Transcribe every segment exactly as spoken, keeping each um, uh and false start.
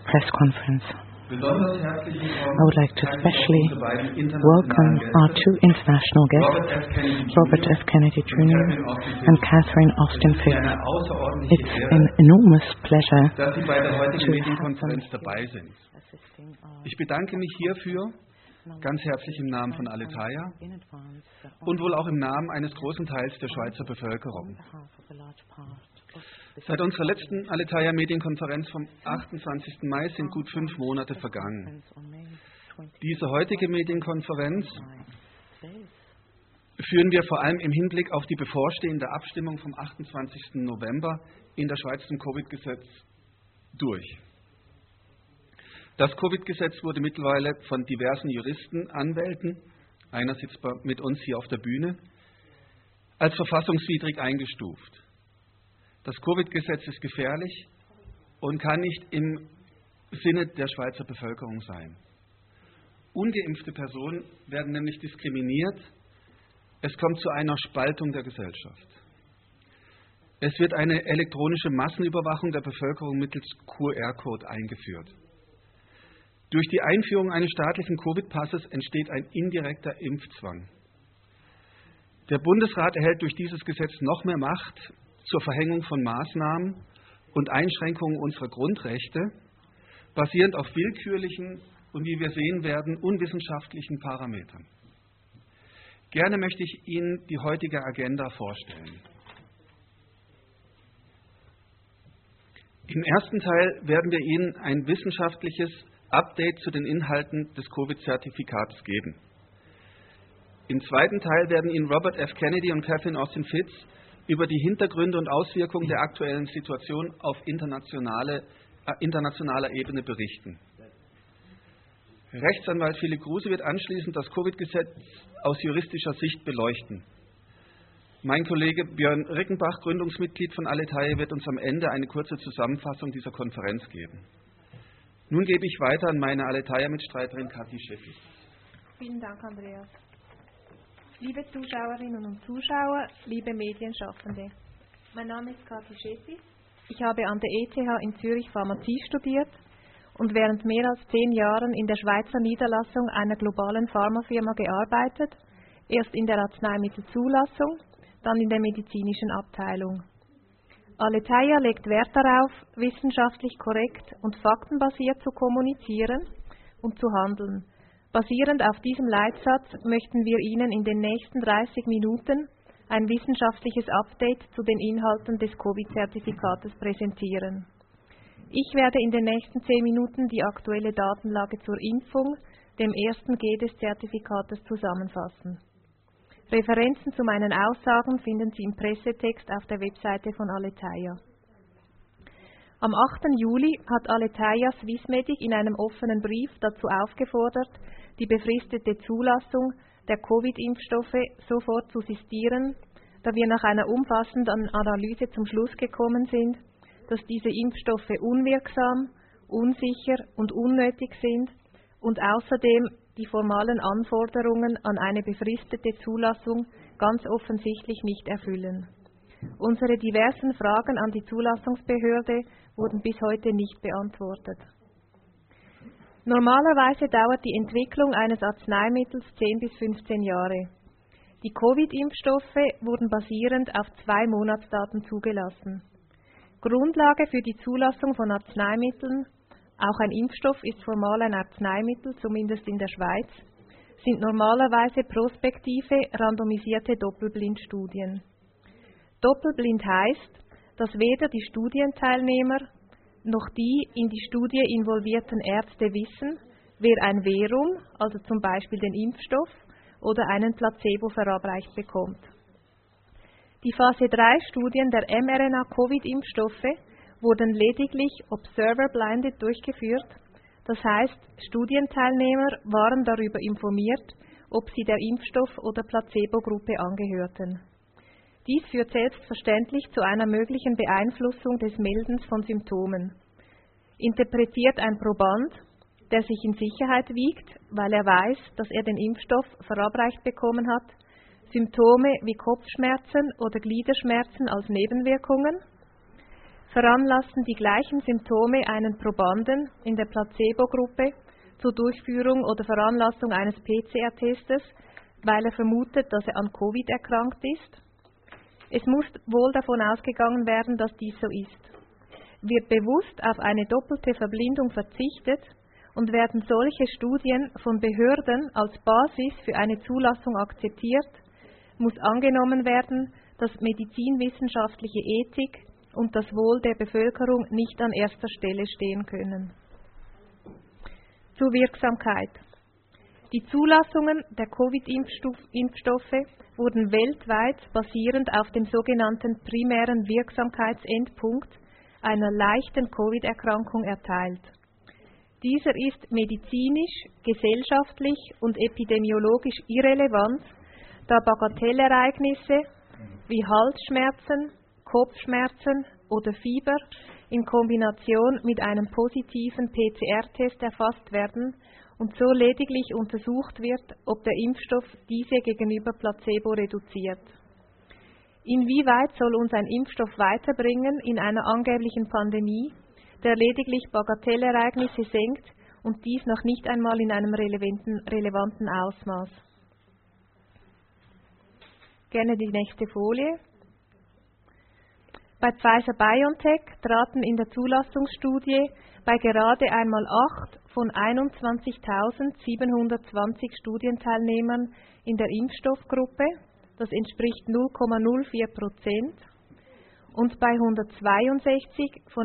press conference. I would like to especially welcome our two international guests, Robert F. Kennedy Junior and Catherine Austin Fitts. It's an enormous pleasure dass Sie bei der heutigen Medienkonferenz dabei sind. Ich bedanke mich hierfür ganz herzlich im Namen von Aletheia und wohl auch im Namen eines großen Teils der Schweizer Bevölkerung. Seit unserer letzten Aletheia Medienkonferenz vom achtundzwanzigsten Mai sind gut fünf Monate vergangen. Diese heutige Medienkonferenz führen wir vor allem im Hinblick auf die bevorstehende Abstimmung vom achtundzwanzigsten November in der Schweiz zum Covid-Gesetz durch. Das Covid-Gesetz wurde mittlerweile von diversen Juristen, Anwälten, einer sitzt mit uns hier auf der Bühne, als verfassungswidrig eingestuft. Das Covid-Gesetz ist gefährlich und kann nicht im Sinne der Schweizer Bevölkerung sein. Ungeimpfte Personen werden nämlich diskriminiert. Es kommt zu einer Spaltung der Gesellschaft. Es wird eine elektronische Massenüberwachung der Bevölkerung mittels Q R-Code eingeführt. Durch die Einführung eines staatlichen Covid-Passes entsteht ein indirekter Impfzwang. Der Bundesrat erhält durch dieses Gesetz noch mehr Macht zur Verhängung von Maßnahmen und Einschränkungen unserer Grundrechte, basierend auf willkürlichen und, wie wir sehen werden, unwissenschaftlichen Parametern. Gerne möchte ich Ihnen die heutige Agenda vorstellen. Im ersten Teil werden wir Ihnen ein wissenschaftliches Update zu den Inhalten des Covid-Zertifikats geben. Im zweiten Teil werden Ihnen Robert F. Kennedy und Catherine Austin Fitts über die Hintergründe und Auswirkungen der aktuellen Situation auf internationale, äh, internationaler Ebene berichten. Rechtsanwalt Philipp Kruse wird anschließend das Covid-Gesetz aus juristischer Sicht beleuchten. Mein Kollege Björn Rickenbach, Gründungsmitglied von Aletheia, wird uns am Ende eine kurze Zusammenfassung dieser Konferenz geben. Nun gebe ich weiter an meine Aletheia-Mitstreiterin Kathi Scheffi. Vielen Dank, Andreas. Liebe Zuschauerinnen und Zuschauer, liebe Medienschaffende, mein Name ist Kathi Scheffi. Ich habe an der E T H in Zürich Pharmazie studiert und während mehr als zehn Jahren in der Schweizer Niederlassung einer globalen Pharmafirma gearbeitet, erst in der Arzneimittelzulassung, dann in der medizinischen Abteilung. Aletheia legt Wert darauf, wissenschaftlich korrekt und faktenbasiert zu kommunizieren und zu handeln. Basierend auf diesem Leitsatz möchten wir Ihnen in den nächsten dreißig Minuten ein wissenschaftliches Update zu den Inhalten des Covid-Zertifikates präsentieren. Ich werde in den nächsten zehn Minuten die aktuelle Datenlage zur Impfung, dem ersten G des Zertifikates, zusammenfassen. Referenzen zu meinen Aussagen finden Sie im Pressetext auf der Webseite von Aletheia. Am achten Juli hat Aletheia Swissmedic in einem offenen Brief dazu aufgefordert, die befristete Zulassung der Covid-Impfstoffe sofort zu sistieren, da wir nach einer umfassenden Analyse zum Schluss gekommen sind, dass diese Impfstoffe unwirksam, unsicher und unnötig sind und außerdem die formalen Anforderungen an eine befristete Zulassung ganz offensichtlich nicht erfüllen. Unsere diversen Fragen an die Zulassungsbehörde wurden bis heute nicht beantwortet. Normalerweise dauert die Entwicklung eines Arzneimittels zehn bis fünfzehn Jahre. Die Covid-Impfstoffe wurden basierend auf zwei Monatsdaten zugelassen. Grundlage für die Zulassung von Arzneimitteln, auch ein Impfstoff ist formal ein Arzneimittel, zumindest in der Schweiz, sind normalerweise prospektive, randomisierte Doppelblindstudien. Doppelblind heißt, dass weder die Studienteilnehmer noch die in die Studie involvierten Ärzte wissen, wer ein Verum, also zum Beispiel den Impfstoff, oder einen Placebo verabreicht bekommt. Die Phase drei Studien der mRNA-Covid-Impfstoffe wurden lediglich observer-blinded durchgeführt, das heißt, Studienteilnehmer waren darüber informiert, ob sie der Impfstoff- oder Placebo-Gruppe angehörten. Dies führt selbstverständlich zu einer möglichen Beeinflussung des Meldens von Symptomen. Interpretiert ein Proband, der sich in Sicherheit wiegt, weil er weiß, dass er den Impfstoff verabreicht bekommen hat, Symptome wie Kopfschmerzen oder Gliederschmerzen als Nebenwirkungen? veranlassten die gleichen Symptome einen Probanden in der Placebo-Gruppe zur Durchführung oder Veranlassung eines P C R-Testes, weil er vermutet, dass er an Covid erkrankt ist. Es muss wohl davon ausgegangen werden, dass dies so ist. Wird bewusst auf eine doppelte Verblindung verzichtet und werden solche Studien von Behörden als Basis für eine Zulassung akzeptiert, muss angenommen werden, dass medizinwissenschaftliche Ethik und das Wohl der Bevölkerung nicht an erster Stelle stehen können. Zur Wirksamkeit. Die Zulassungen der Covid-Impfstoffe wurden weltweit basierend auf dem sogenannten primären Wirksamkeitsendpunkt einer leichten Covid-Erkrankung erteilt. Dieser ist medizinisch, gesellschaftlich und epidemiologisch irrelevant, da Bagatellereignisse wie Halsschmerzen, Kopfschmerzen oder Fieber in Kombination mit einem positiven P C R-Test erfasst werden und so lediglich untersucht wird, ob der Impfstoff diese gegenüber Placebo reduziert. Inwieweit soll uns ein Impfstoff weiterbringen in einer angeblichen Pandemie, der lediglich Bagatellereignisse senkt und dies noch nicht einmal in einem relevanten, relevanten Ausmaß? Gerne die nächste Folie. Bei Pfizer-BioNTech traten in der Zulassungsstudie bei gerade einmal acht von einundzwanzigtausendsiebenhundertzwanzig Studienteilnehmern in der Impfstoffgruppe, das entspricht null Komma null vier Prozent, und bei hundertzweiundsechzig von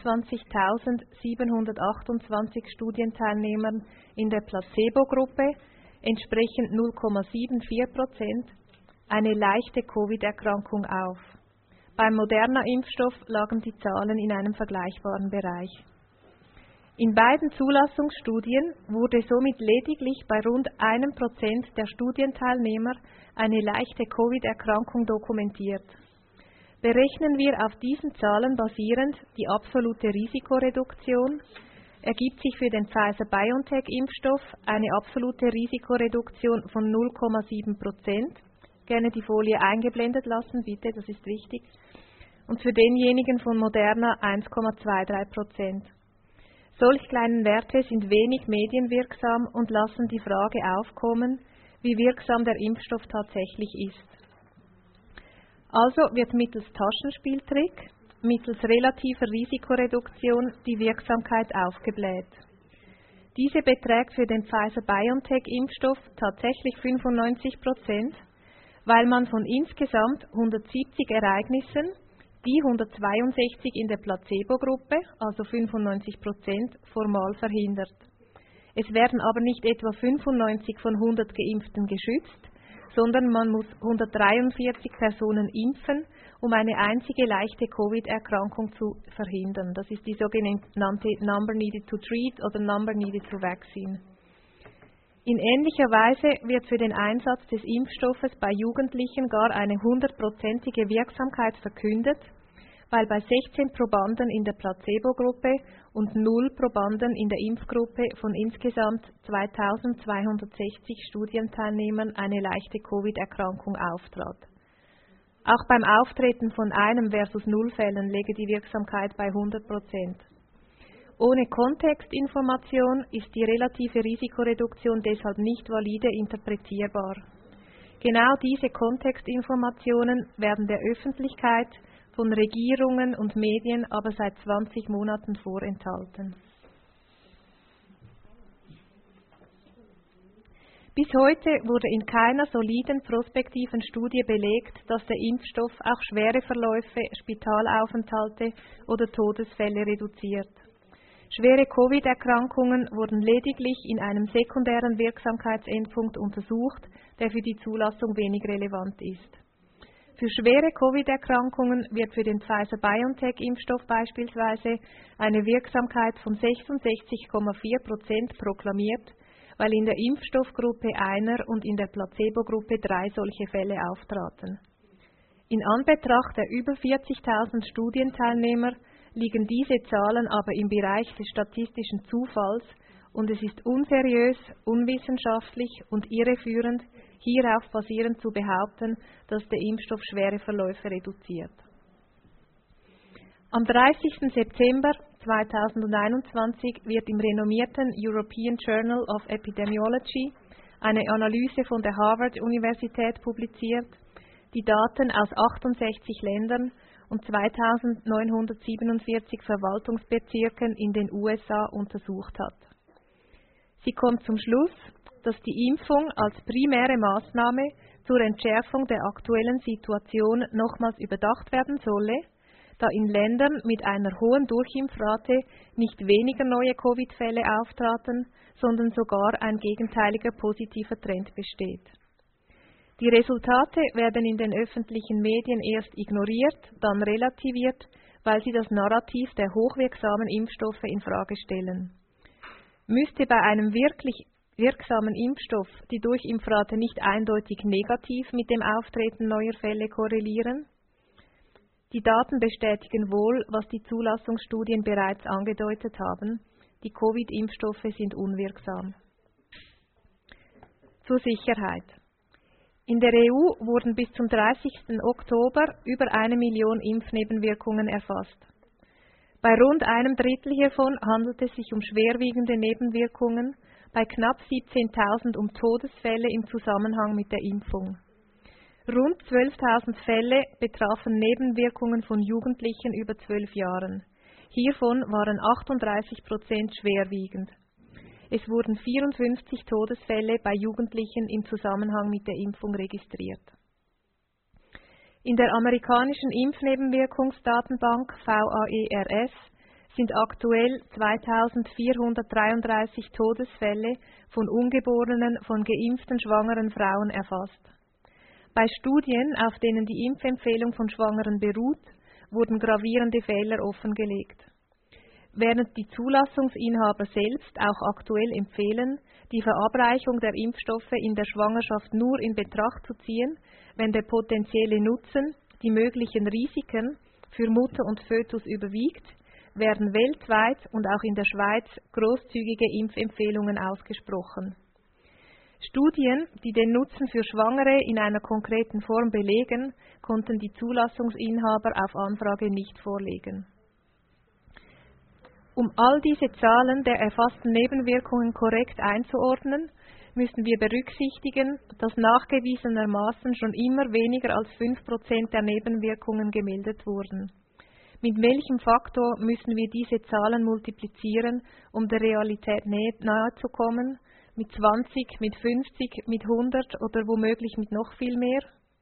einundzwanzigtausendsiebenhundertachtundzwanzig Studienteilnehmern in der Placebo-Gruppe, entsprechend null Komma vierundsiebzig Prozent, eine leichte Covid-Erkrankung auf. Beim Moderna-Impfstoff lagen die Zahlen in einem vergleichbaren Bereich. In beiden Zulassungsstudien wurde somit lediglich bei rund einem Prozent der Studienteilnehmer eine leichte Covid-Erkrankung dokumentiert. Berechnen wir auf diesen Zahlen basierend die absolute Risikoreduktion, ergibt sich für den Pfizer-BioNTech-Impfstoff eine absolute Risikoreduktion von null Komma sieben Prozent. Gerne die Folie eingeblendet lassen, bitte, das ist wichtig. Und für denjenigen von Moderna eins Komma dreiundzwanzig Prozent. Solch kleine Werte sind wenig medienwirksam und lassen die Frage aufkommen, wie wirksam der Impfstoff tatsächlich ist. Also wird mittels Taschenspieltrick, mittels relativer Risikoreduktion die Wirksamkeit aufgebläht. Diese beträgt für den Pfizer-BioNTech-Impfstoff tatsächlich fünfundneunzig Prozent, weil man von insgesamt hundertsiebzig Ereignissen die hundertzweiundsechzig in der Placebo-Gruppe, also fünfundneunzig Prozent, formal verhindert. Es werden aber nicht etwa fünfundneunzig von hundert Geimpften geschützt, sondern man muss hundertdreiundvierzig Personen impfen, um eine einzige leichte Covid-Erkrankung zu verhindern. Das ist die sogenannte Number Needed to Treat oder Number Needed to Vaccine. In ähnlicher Weise wird für den Einsatz des Impfstoffes bei Jugendlichen gar eine hundertprozentige Wirksamkeit verkündet, weil bei sechzehn Probanden in der Placebo-Gruppe und null Probanden in der Impfgruppe von insgesamt zweitausendzweihundertsechzig Studienteilnehmern eine leichte Covid-Erkrankung auftrat. Auch beim Auftreten von einem versus null Fällen läge die Wirksamkeit bei hundert Prozent. Ohne Kontextinformation ist die relative Risikoreduktion deshalb nicht valide interpretierbar. Genau diese Kontextinformationen werden der Öffentlichkeit von Regierungen und Medien aber seit zwanzig Monaten vorenthalten. Bis heute wurde in keiner soliden prospektiven Studie belegt, dass der Impfstoff auch schwere Verläufe, Spitalaufenthalte oder Todesfälle reduziert. Schwere Covid-Erkrankungen wurden lediglich in einem sekundären Wirksamkeitsendpunkt untersucht, der für die Zulassung wenig relevant ist. Für schwere Covid-Erkrankungen wird für den Pfizer-BioNTech-Impfstoff beispielsweise eine Wirksamkeit von sechsundsechzig Komma vier Prozent proklamiert, weil in der Impfstoffgruppe einer und in der Placebo-Gruppe drei solche Fälle auftraten. In Anbetracht der über vierzigtausend Studienteilnehmer liegen diese Zahlen aber im Bereich des statistischen Zufalls und es ist unseriös, unwissenschaftlich und irreführend, hierauf basierend zu behaupten, dass der Impfstoff schwere Verläufe reduziert. Am dreißigsten September zweitausendeinundzwanzig wird im renommierten European Journal of Epidemiology eine Analyse von der Harvard-Universität publiziert, die Daten aus achtundsechzig Ländern und zweitausendneunhundertsiebenundvierzig Verwaltungsbezirken in den U S A untersucht hat. Sie kommt zum Schluss, dass die Impfung als primäre Maßnahme zur Entschärfung der aktuellen Situation nochmals überdacht werden solle, da in Ländern mit einer hohen Durchimpfrate nicht weniger neue Covid-Fälle auftraten, sondern sogar ein gegenteiliger positiver Trend besteht. Die Resultate werden in den öffentlichen Medien erst ignoriert, dann relativiert, weil sie das Narrativ der hochwirksamen Impfstoffe in Frage stellen. Müsste bei einem wirklich wirksamen Impfstoff die Durchimpfrate nicht eindeutig negativ mit dem Auftreten neuer Fälle korrelieren? Die Daten bestätigen wohl, was die Zulassungsstudien bereits angedeutet haben. Die Covid-Impfstoffe sind unwirksam. Zur Sicherheit. In der E U wurden bis zum dreißigsten Oktober über eine Million Impfnebenwirkungen erfasst. Bei rund einem Drittel hiervon handelt es sich um schwerwiegende Nebenwirkungen, bei knapp siebzehntausend um Todesfälle im Zusammenhang mit der Impfung. Rund zwölftausend Fälle betrafen Nebenwirkungen von Jugendlichen über zwölf Jahren. Hiervon waren achtunddreißig Prozent schwerwiegend. Es wurden vierundfünfzig Todesfälle bei Jugendlichen im Zusammenhang mit der Impfung registriert. In der amerikanischen Impfnebenwirkungsdatenbank V A E R S sind aktuell zweitausendvierhundertdreiunddreißig Todesfälle von Ungeborenen von geimpften schwangeren Frauen erfasst. Bei Studien, auf denen die Impfempfehlung von Schwangeren beruht, wurden gravierende Fehler offengelegt. Während die Zulassungsinhaber selbst auch aktuell empfehlen, die Verabreichung der Impfstoffe in der Schwangerschaft nur in Betracht zu ziehen, wenn der potenzielle Nutzen, die möglichen Risiken für Mutter und Fötus überwiegt, werden weltweit und auch in der Schweiz großzügige Impfempfehlungen ausgesprochen. Studien, die den Nutzen für Schwangere in einer konkreten Form belegen, konnten die Zulassungsinhaber auf Anfrage nicht vorlegen. Um all diese Zahlen der erfassten Nebenwirkungen korrekt einzuordnen, müssen wir berücksichtigen, dass nachgewiesenermaßen schon immer weniger als fünf Prozent der Nebenwirkungen gemeldet wurden. Mit welchem Faktor müssen wir diese Zahlen multiplizieren, um der Realität nahe zu kommen? Mit zwanzig, mit fünfzig, mit hundert oder womöglich mit noch viel mehr?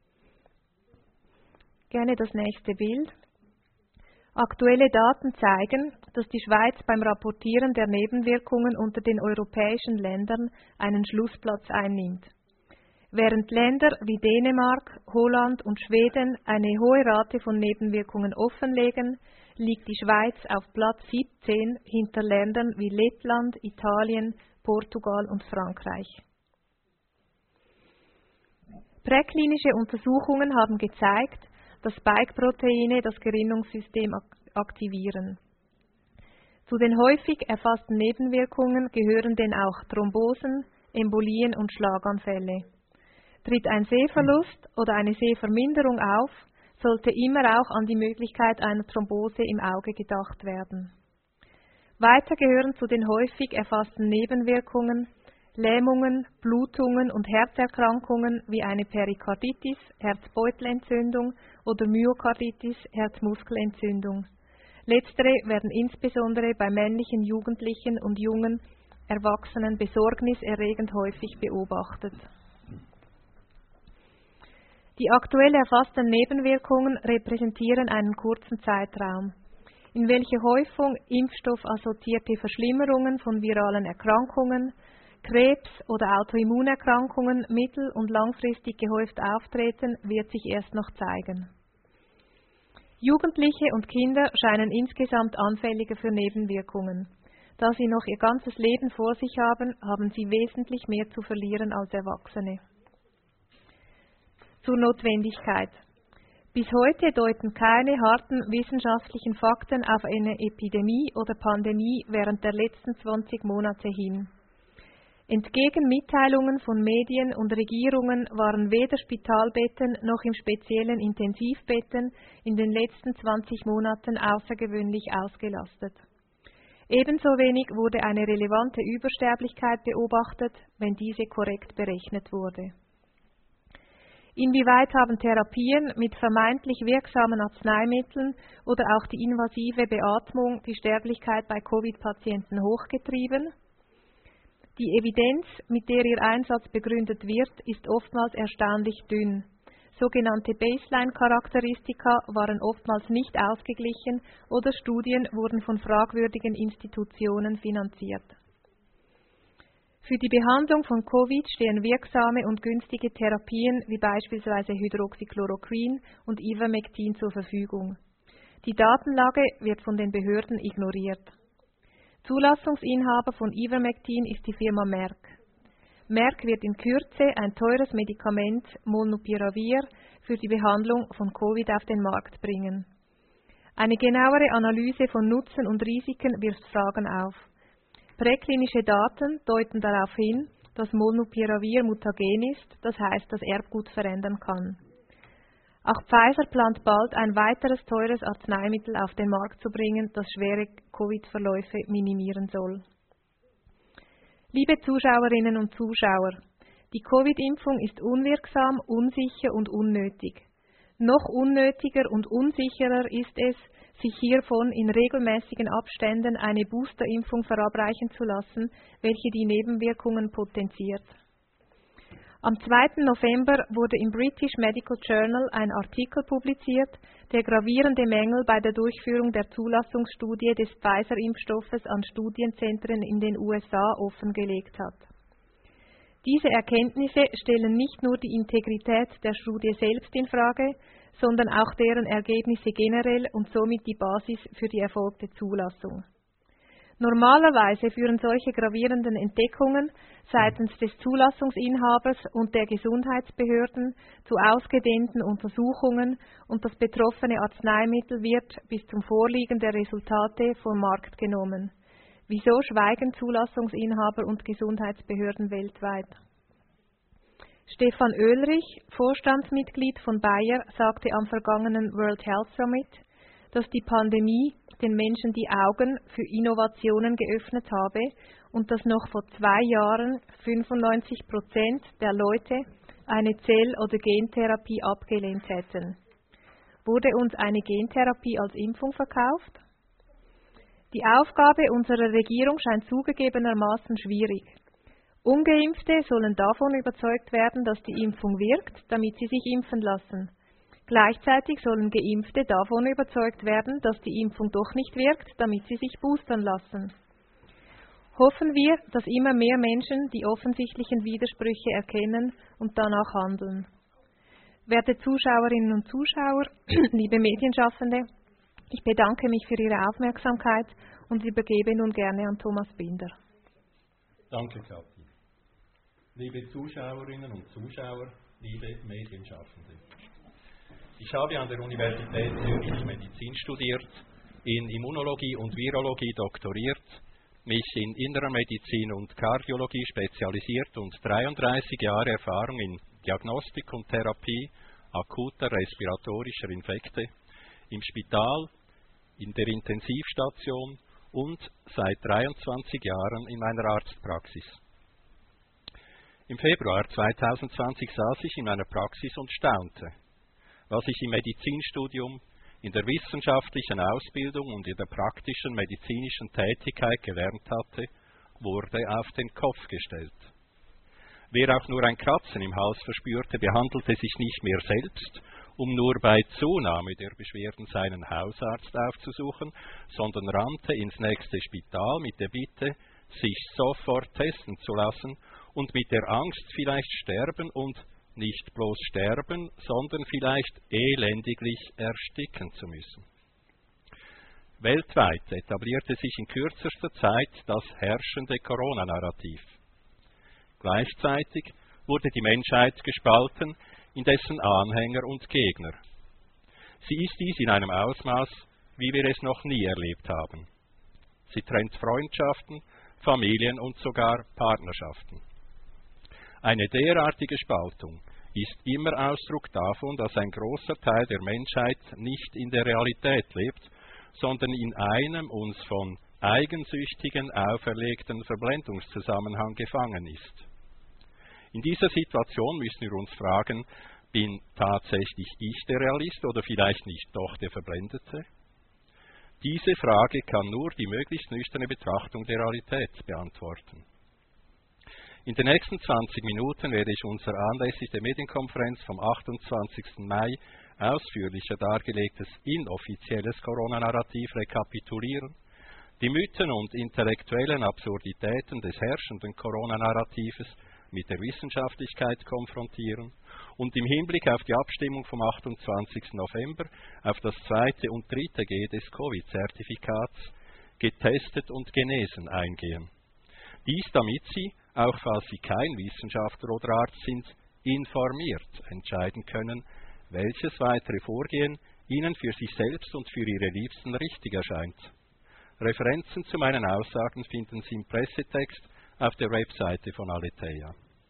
Gerne das nächste Bild. Aktuelle Daten zeigen, dass die Schweiz beim Rapportieren der Nebenwirkungen unter den europäischen Ländern einen Schlussplatz einnimmt. Während Länder wie Dänemark, Holland und Schweden eine hohe Rate von Nebenwirkungen offenlegen, liegt die Schweiz auf Platz siebzehn hinter Ländern wie Lettland, Italien, Portugal und Frankreich. Präklinische Untersuchungen haben gezeigt, dass Spike-Proteine das Gerinnungssystem aktivieren. Zu den häufig erfassten Nebenwirkungen gehören denn auch Thrombosen, Embolien und Schlaganfälle. Tritt ein Sehverlust oder eine Sehverminderung auf, sollte immer auch an die Möglichkeit einer Thrombose im Auge gedacht werden. Weiter gehören zu den häufig erfassten Nebenwirkungen Lähmungen, Blutungen und Herzerkrankungen wie eine Perikarditis, Herzbeutelentzündung oder Myokarditis, Herzmuskelentzündung. Letztere werden insbesondere bei männlichen Jugendlichen und jungen Erwachsenen besorgniserregend häufig beobachtet. Die aktuell erfassten Nebenwirkungen repräsentieren einen kurzen Zeitraum, in welcher Häufung impfstoffassoziierte Verschlimmerungen von viralen Erkrankungen, Krebs oder Autoimmunerkrankungen mittel- und langfristig gehäuft auftreten, wird sich erst noch zeigen. Jugendliche und Kinder scheinen insgesamt anfälliger für Nebenwirkungen. Da sie noch ihr ganzes Leben vor sich haben, haben sie wesentlich mehr zu verlieren als Erwachsene. Zur Notwendigkeit. Bis heute deuten keine harten wissenschaftlichen Fakten auf eine Epidemie oder Pandemie während der letzten zwanzig Monate hin. Entgegen Mitteilungen von Medien und Regierungen waren weder Spitalbetten noch im speziellen Intensivbetten in den letzten zwanzig Monaten außergewöhnlich ausgelastet. Ebenso wenig wurde eine relevante Übersterblichkeit beobachtet, wenn diese korrekt berechnet wurde. Inwieweit haben Therapien mit vermeintlich wirksamen Arzneimitteln oder auch die invasive Beatmung die Sterblichkeit bei Covid-Patienten hochgetrieben? Die Evidenz, mit der ihr Einsatz begründet wird, ist oftmals erstaunlich dünn. Sogenannte Baseline-Charakteristika waren oftmals nicht ausgeglichen oder Studien wurden von fragwürdigen Institutionen finanziert. Für die Behandlung von Covid stehen wirksame und günstige Therapien wie beispielsweise Hydroxychloroquin und Ivermectin zur Verfügung. Die Datenlage wird von den Behörden ignoriert. Zulassungsinhaber von Ivermectin ist die Firma Merck. Merck wird in Kürze ein teures Medikament, Molnupiravir, für die Behandlung von Covid auf den Markt bringen. Eine genauere Analyse von Nutzen und Risiken wirft Fragen auf. Präklinische Daten deuten darauf hin, dass Molnupiravir mutagen ist, das heißt, das Erbgut verändern kann. Auch Pfizer plant bald, ein weiteres teures Arzneimittel auf den Markt zu bringen, das schwere Covid-Verläufe minimieren soll. Liebe Zuschauerinnen und Zuschauer, die Covid-Impfung ist unwirksam, unsicher und unnötig. Noch unnötiger und unsicherer ist es, sich hiervon in regelmäßigen Abständen eine Boosterimpfung verabreichen zu lassen, welche die Nebenwirkungen potenziert. Am zweiten November wurde im British Medical Journal ein Artikel publiziert, der gravierende Mängel bei der Durchführung der Zulassungsstudie des Pfizer-Impfstoffes an Studienzentren in den U S A offengelegt hat. Diese Erkenntnisse stellen nicht nur die Integrität der Studie selbst in Frage, sondern auch deren Ergebnisse generell und somit die Basis für die erfolgte Zulassung. Normalerweise führen solche gravierenden Entdeckungen seitens des Zulassungsinhabers und der Gesundheitsbehörden zu ausgedehnten Untersuchungen und das betroffene Arzneimittel wird bis zum Vorliegen der Resultate vom Markt genommen. Wieso schweigen Zulassungsinhaber und Gesundheitsbehörden weltweit? Stefan Oehlrich, Vorstandsmitglied von Bayer, sagte am vergangenen World Health Summit, dass die Pandemie den Menschen die Augen für Innovationen geöffnet habe und dass noch vor zwei Jahren fünfundneunzig Prozent der Leute eine Zell- oder Gentherapie abgelehnt hätten. Wurde uns eine Gentherapie als Impfung verkauft? Die Aufgabe unserer Regierung scheint zugegebenermaßen schwierig. Ungeimpfte sollen davon überzeugt werden, dass die Impfung wirkt, damit sie sich impfen lassen. Gleichzeitig sollen Geimpfte davon überzeugt werden, dass die Impfung doch nicht wirkt, damit sie sich boostern lassen. Hoffen wir, dass immer mehr Menschen die offensichtlichen Widersprüche erkennen und danach handeln. Werte Zuschauerinnen und Zuschauer, liebe Medienschaffende, ich bedanke mich für Ihre Aufmerksamkeit und übergebe nun gerne an Thomas Binder. Danke, Kathi. Liebe Zuschauerinnen und Zuschauer, liebe Medienschaffende. Ich habe an der Universität Zürich Medizin studiert, in Immunologie und Virologie doktoriert, mich in Innerer Medizin und Kardiologie spezialisiert und dreiunddreißig Jahre Erfahrung in Diagnostik und Therapie akuter respiratorischer Infekte im Spital, in der Intensivstation und seit dreiundzwanzig Jahren in meiner Arztpraxis. Im Februar zweitausendzwanzig saß ich in meiner Praxis und staunte. Was ich im Medizinstudium, in der wissenschaftlichen Ausbildung und in der praktischen medizinischen Tätigkeit gelernt hatte, wurde auf den Kopf gestellt. Wer auch nur ein Kratzen im Hals verspürte, behandelte sich nicht mehr selbst, um nur bei Zunahme der Beschwerden seinen Hausarzt aufzusuchen, sondern rannte ins nächste Spital mit der Bitte, sich sofort testen zu lassen und mit der Angst, vielleicht sterben und nicht bloß sterben, sondern vielleicht elendiglich ersticken zu müssen. Weltweit etablierte sich in kürzester Zeit das herrschende Corona-Narrativ. Gleichzeitig wurde die Menschheit gespalten in dessen Anhänger und Gegner. Sie ist dies in einem Ausmaß, wie wir es noch nie erlebt haben. Sie trennt Freundschaften, Familien und sogar Partnerschaften. Eine derartige Spaltung ist immer Ausdruck davon, dass ein großer Teil der Menschheit nicht in der Realität lebt, sondern in einem uns von eigensüchtigen, auferlegten Verblendungszusammenhang gefangen ist. In dieser Situation müssen wir uns fragen, bin tatsächlich ich der Realist oder vielleicht nicht doch der Verblendete? Diese Frage kann nur die möglichst nüchterne Betrachtung der Realität beantworten. In den nächsten zwanzig Minuten werde ich unser anlässlich der Medienkonferenz vom achtundzwanzigsten Mai ausführlicher dargelegtes inoffizielles Corona-Narrativ rekapitulieren, die Mythen und intellektuellen Absurditäten des herrschenden Corona-Narratives mit der Wissenschaftlichkeit konfrontieren und im Hinblick auf die Abstimmung vom achtundzwanzigsten November auf das zweite und dritte G des Covid-Zertifikats getestet und genesen eingehen. Dies, damit Sie, auch falls Sie kein Wissenschaftler oder Arzt sind, informiert entscheiden können, welches weitere Vorgehen Ihnen für sich selbst und für Ihre Liebsten richtig erscheint. Referenzen zu meinen Aussagen finden Sie im Pressetext auf der Webseite von Aletheia.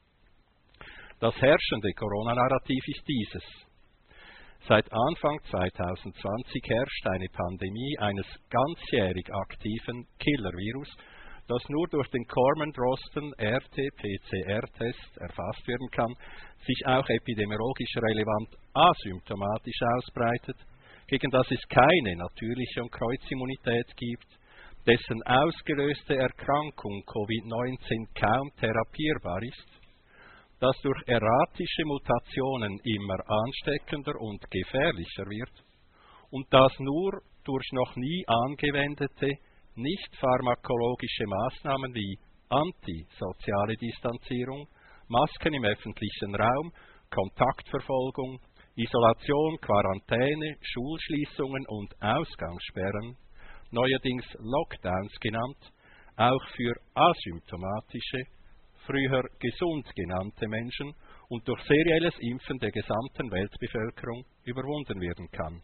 Das herrschende Corona-Narrativ ist dieses. Seit Anfang zweitausendzwanzig herrscht eine Pandemie eines ganzjährig aktiven Killer-Virus, das nur durch den Corman-Drosten R T P C R-Test erfasst werden kann, sich auch epidemiologisch relevant asymptomatisch ausbreitet, gegen das es keine natürliche und Kreuzimmunität gibt, dessen ausgelöste Erkrankung Covid neunzehn kaum therapierbar ist, das durch erratische Mutationen immer ansteckender und gefährlicher wird und das nur durch noch nie angewendete, nicht pharmakologische Maßnahmen wie antisoziale Distanzierung, Masken im öffentlichen Raum, Kontaktverfolgung, Isolation, Quarantäne, Schulschließungen und Ausgangssperren, neuerdings Lockdowns genannt, auch für asymptomatische, früher gesund genannte Menschen und durch serielles Impfen der gesamten Weltbevölkerung überwunden werden kann.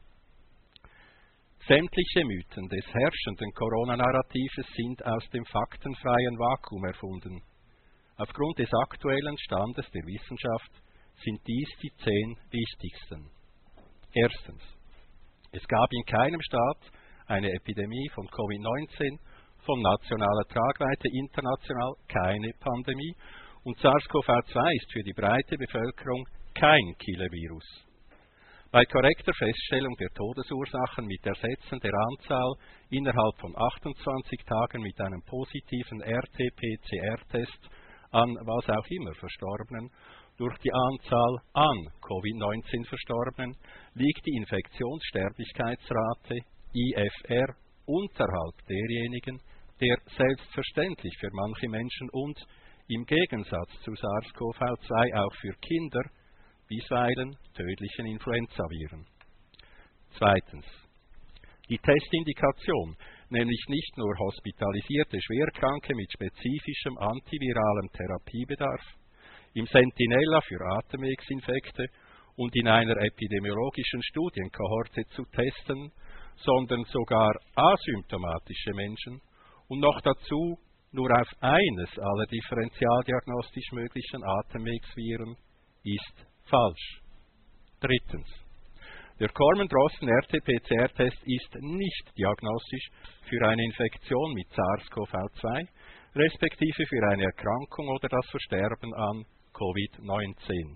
Sämtliche Mythen des herrschenden Corona-Narratives sind aus dem faktenfreien Vakuum erfunden. Aufgrund des aktuellen Standes der Wissenschaft sind dies die zehn wichtigsten. Erstens. Es gab in keinem Staat eine Epidemie von Covid neunzehn, von nationaler Tragweite, international keine Pandemie und SARS-CoV zwei ist für die breite Bevölkerung kein Killer-Virus. Bei korrekter Feststellung der Todesursachen mit Ersetzen der Anzahl innerhalb von achtundzwanzig Tagen mit einem positiven R T P C R-Test an was auch immer Verstorbenen durch die Anzahl an Covid neunzehn Verstorbenen liegt die Infektionssterblichkeitsrate I F R unterhalb derjenigen, der selbstverständlich für manche Menschen und im Gegensatz zu SARS-CoV zwei auch für Kinder bisweilen tödlichen Influenzaviren. Zweitens. Die Testindikation, nämlich nicht nur hospitalisierte Schwerkranke mit spezifischem antiviralem Therapiebedarf, im Sentinella für Atemwegsinfekte und in einer epidemiologischen Studienkohorte zu testen, sondern sogar asymptomatische Menschen und noch dazu nur auf eines aller differentialdiagnostisch möglichen Atemwegsviren ist falsch. Drittens. Der Corman-Drosten-R T P C R-Test ist nicht diagnostisch für eine Infektion mit SARS-CoV zwei, respektive für eine Erkrankung oder das Versterben an Covid neunzehn.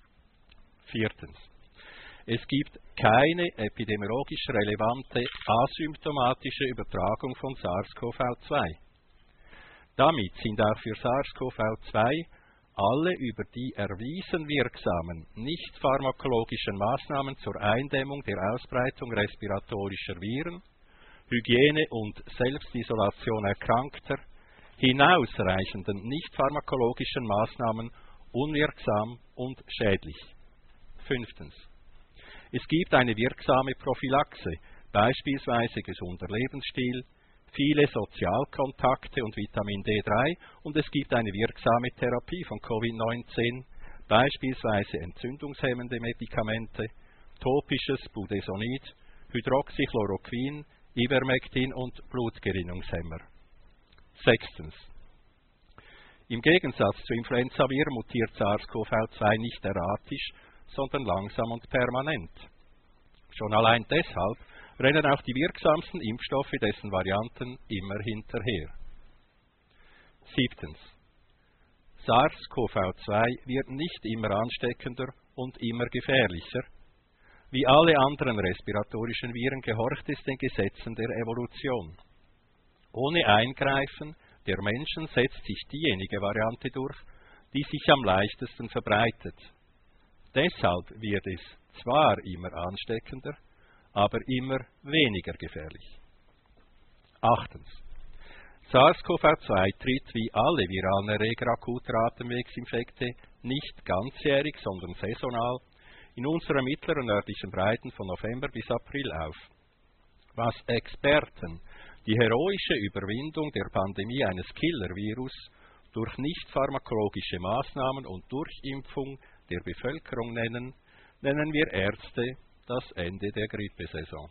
Viertens. Es gibt keine epidemiologisch relevante asymptomatische Übertragung von SARS-CoV zwei. Damit sind auch für SARS-CoV zwei alle über die erwiesen wirksamen, nicht pharmakologischen Maßnahmen zur Eindämmung der Ausbreitung respiratorischer Viren, Hygiene und Selbstisolation Erkrankter, hinausreichenden nicht pharmakologischen Maßnahmen unwirksam und schädlich. Fünftens. Es gibt eine wirksame Prophylaxe, beispielsweise gesunder Lebensstil, viele Sozialkontakte und Vitamin D drei und es gibt eine wirksame Therapie von Covid neunzehn, beispielsweise entzündungshemmende Medikamente, topisches Budesonid, Hydroxychloroquin, Ivermectin und Blutgerinnungshemmer. Sechstens. Im Gegensatz zu Influenzaviren mutiert SARS-C o V zwei nicht erratisch, sondern langsam und permanent. Schon allein deshalb rennen auch die wirksamsten Impfstoffe dessen Varianten immer hinterher. Siebtens. SARS-C o V zwei wird nicht immer ansteckender und immer gefährlicher. Wie alle anderen respiratorischen Viren gehorcht es den Gesetzen der Evolution. Ohne Eingreifen der Menschen setzt sich diejenige Variante durch, die sich am leichtesten verbreitet. Deshalb wird es zwar immer ansteckender, aber immer weniger gefährlich. Achtens. SARS-C o V zwei tritt wie alle viralen Erreger akuter Atemwegsinfekte nicht ganzjährig, sondern saisonal in unseren mittleren nördlichen Breiten von November bis April auf. Was Experten die heroische Überwindung der Pandemie eines Killer-Virus durch nicht pharmakologische Maßnahmen und Durchimpfung der Bevölkerung nennen, nennen wir Ärzte das Ende der Grippesaison.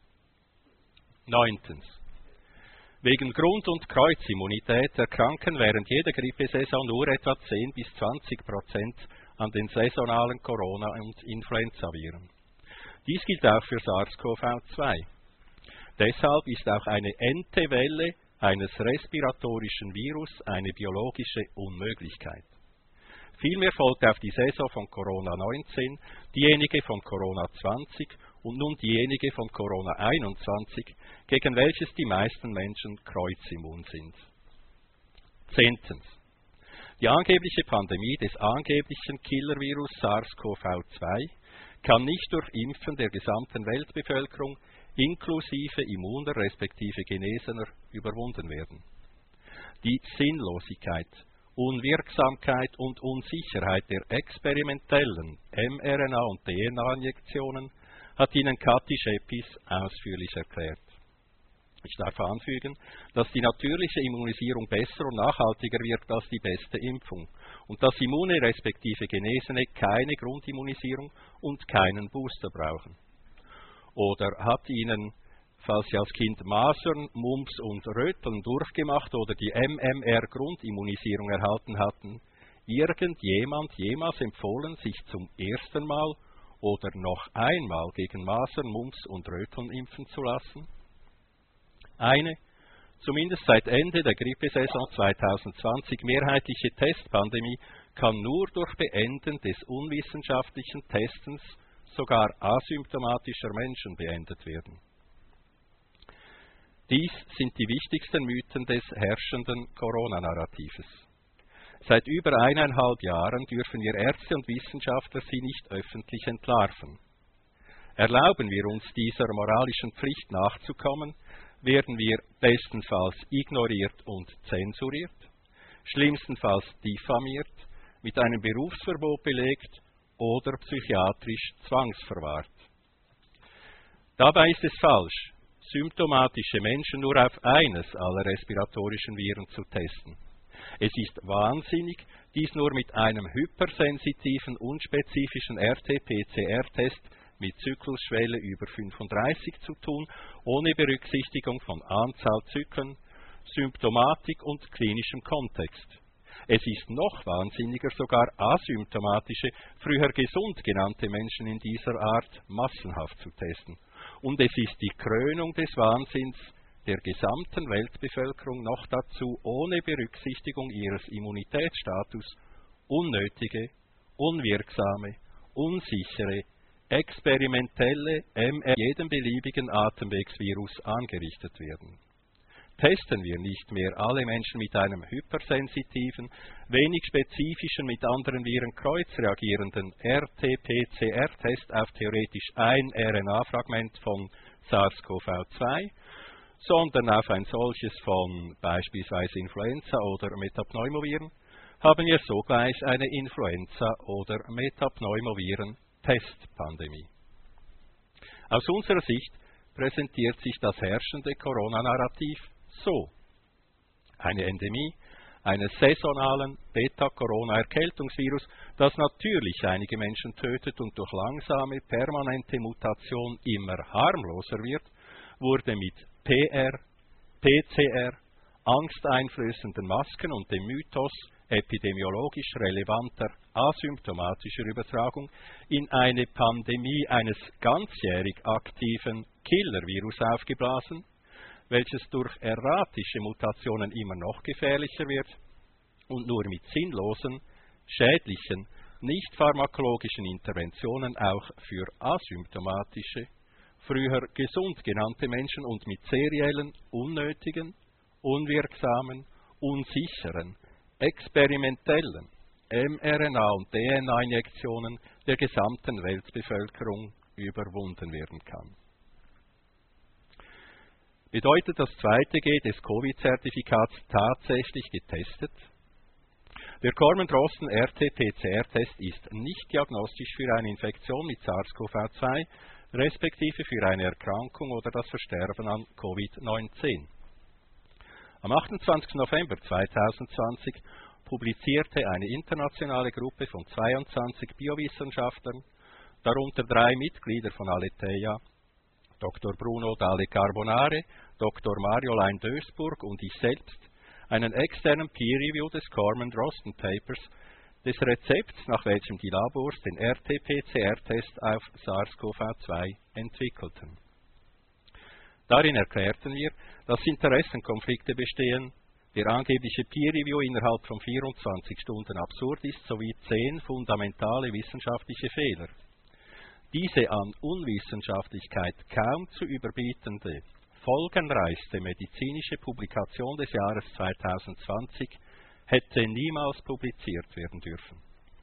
Neuntens. Wegen Grund- und Kreuzimmunität erkranken während jeder Grippesaison nur etwa zehn bis zwanzig Prozent an den saisonalen Corona- und Influenzaviren. Dies gilt auch für SARS-C o V zwei. Deshalb ist auch eine n-te Welle eines respiratorischen Virus eine biologische Unmöglichkeit. Vielmehr folgt auf die Saison von Corona neunzehn diejenige von Corona zwanzig und nun diejenige von Corona einundzwanzig, gegen welches die meisten Menschen kreuzimmun sind. Zehntens. Die angebliche Pandemie des angeblichen Killervirus SARS-C o V zwei kann nicht durch Impfen der gesamten Weltbevölkerung inklusive immuner respektive Genesener überwunden werden. Die Sinnlosigkeit, Unwirksamkeit und Unsicherheit der experimentellen mRNA- und D N A-Injektionen hat Ihnen Kathi Schepis ausführlich erklärt. Ich darf anfügen, dass die natürliche Immunisierung besser und nachhaltiger wirkt als die beste Impfung und dass Immune respektive Genesene keine Grundimmunisierung und keinen Booster brauchen. Oder hat Ihnen, falls Sie als Kind Masern, Mumps und Röteln durchgemacht oder die M M R-Grundimmunisierung erhalten hatten, irgendjemand jemals empfohlen, sich zum ersten Mal oder noch einmal gegen Masern, Mumps und Röteln impfen zu lassen? Eine, zumindest seit Ende der Grippesaison zweitausendzwanzig mehrheitliche Testpandemie kann nur durch Beenden des unwissenschaftlichen Testens sogar asymptomatischer Menschen beendet werden. Dies sind die wichtigsten Mythen des herrschenden Corona-Narratives. Seit über eineinhalb Jahren dürfen wir Ärzte und Wissenschaftler sie nicht öffentlich entlarven. Erlauben wir uns dieser moralischen Pflicht nachzukommen, werden wir bestenfalls ignoriert und zensuriert, schlimmstenfalls diffamiert, mit einem Berufsverbot belegt oder psychiatrisch zwangsverwahrt. Dabei ist es falsch, symptomatische Menschen nur auf eines aller respiratorischen Viren zu testen. Es ist wahnsinnig, dies nur mit einem hypersensitiven, unspezifischen R T P C R-Test mit Zyklusschwelle über fünfunddreißig zu tun, ohne Berücksichtigung von Anzahl Zyklen, Symptomatik und klinischem Kontext. Es ist noch wahnsinniger, sogar asymptomatische, früher gesund genannte Menschen in dieser Art massenhaft zu testen. Und es ist die Krönung des Wahnsinns, der gesamten Weltbevölkerung noch dazu ohne Berücksichtigung ihres Immunitätsstatus unnötige, unwirksame, unsichere, experimentelle M R jedem beliebigen Atemwegsvirus angerichtet werden. Testen wir nicht mehr alle Menschen mit einem hypersensitiven, wenig spezifischen, mit anderen Viren kreuzreagierenden R T P C R-Test auf theoretisch ein R N A-Fragment von SARS-C o V zwei, sondern auf ein solches von beispielsweise Influenza oder Metapneumoviren, haben wir sogleich eine Influenza- oder Metapneumoviren-Testpandemie. Aus unserer Sicht präsentiert sich das herrschende Corona-Narrativ so: eine Endemie eines saisonalen Beta-Corona-Erkältungsvirus, das natürlich einige Menschen tötet und durch langsame, permanente Mutation immer harmloser wird, wurde mit P R, P C R, angsteinflößenden Masken und dem Mythos epidemiologisch relevanter asymptomatischer Übertragung in eine Pandemie eines ganzjährig aktiven Killer-Virus aufgeblasen, welches durch erratische Mutationen immer noch gefährlicher wird und nur mit sinnlosen, schädlichen, nicht pharmakologischen Interventionen auch für asymptomatische, früher gesund genannte Menschen und mit seriellen, unnötigen, unwirksamen, unsicheren, experimentellen mRNA- und D N A-Injektionen der gesamten Weltbevölkerung überwunden werden kann. Bedeutet das zweite G des Covid-Zertifikats tatsächlich getestet? Der Corman-Drosten R T P C R-Test ist nicht diagnostisch für eine Infektion mit SARS-C o V zwei, respektive für eine Erkrankung oder das Versterben an Covid neunzehn. Am achtundzwanzigsten November zweitausendzwanzig publizierte eine internationale Gruppe von zweiundzwanzig Biowissenschaftlern, darunter drei Mitglieder von Aletheia, Doktor Bruno Dale Carbonare, Doktor Marjolaine Dösburg und ich selbst, einen externen Peer-Review des Corman-Drosten Papers, des Rezepts, nach welchem die Labors den R T P C R-Test auf SARS-C o V zwei entwickelten. Darin erklärten wir, dass Interessenkonflikte bestehen, der angebliche Peer-Review innerhalb von vierundzwanzig Stunden absurd ist, sowie zehn fundamentale wissenschaftliche Fehler. Diese an Unwissenschaftlichkeit kaum zu überbietende, folgenreichste medizinische Publikation des Jahres zweitausendzwanzig hätte niemals publiziert werden dürfen.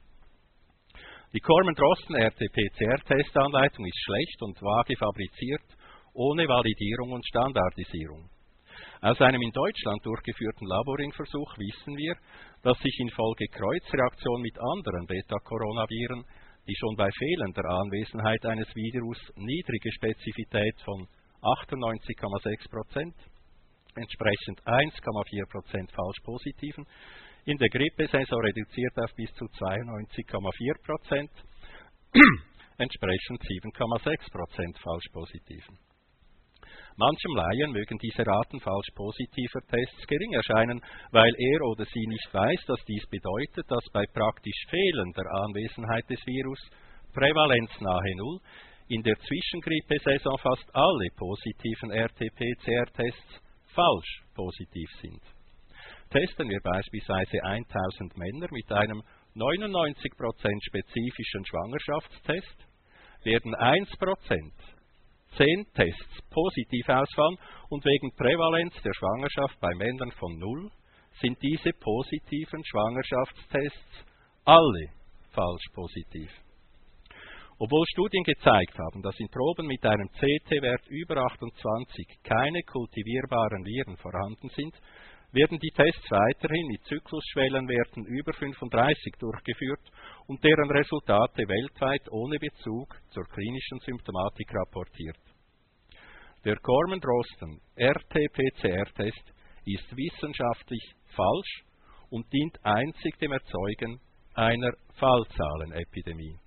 Die Corman-Drosten R T P C R-Testanleitung ist schlecht und vage fabriziert, ohne Validierung und Standardisierung. Aus einem in Deutschland durchgeführten Laboringversuch wissen wir, dass sich infolge Kreuzreaktion mit anderen Beta-Coronaviren, die schon bei fehlender Anwesenheit eines Virus niedrige Spezifität von achtundneunzig Komma sechs Prozent, entsprechend eins Komma vier Prozent Falschpositiven, in der Grippesaison reduziert auf bis zu zweiundneunzig Komma vier Prozent, entsprechend sieben Komma sechs Prozent Falschpositiven. Manchem Laien mögen diese Raten falsch positiver Tests gering erscheinen, weil er oder sie nicht weiß, dass dies bedeutet, dass bei praktisch fehlender Anwesenheit des Virus, Prävalenz nahe Null, in der Zwischengrippesaison fast alle positiven R T P C R-Tests falsch positiv sind. Testen wir beispielsweise tausend Männer mit einem neunundneunzig Prozent spezifischen Schwangerschaftstest, werden eins Prozent zehn Tests positiv ausfallen und wegen Prävalenz der Schwangerschaft bei Männern von null sind diese positiven Schwangerschaftstests alle falsch positiv. Obwohl Studien gezeigt haben, dass in Proben mit einem C T-Wert über achtundzwanzig keine kultivierbaren Viren vorhanden sind, werden die Tests weiterhin mit Zyklusschwellenwerten über fünfunddreißig durchgeführt und deren Resultate weltweit ohne Bezug zur klinischen Symptomatik rapportiert. Der Corman-Drosten R T P C R-Test ist wissenschaftlich falsch und dient einzig dem Erzeugen einer Fallzahlenepidemie.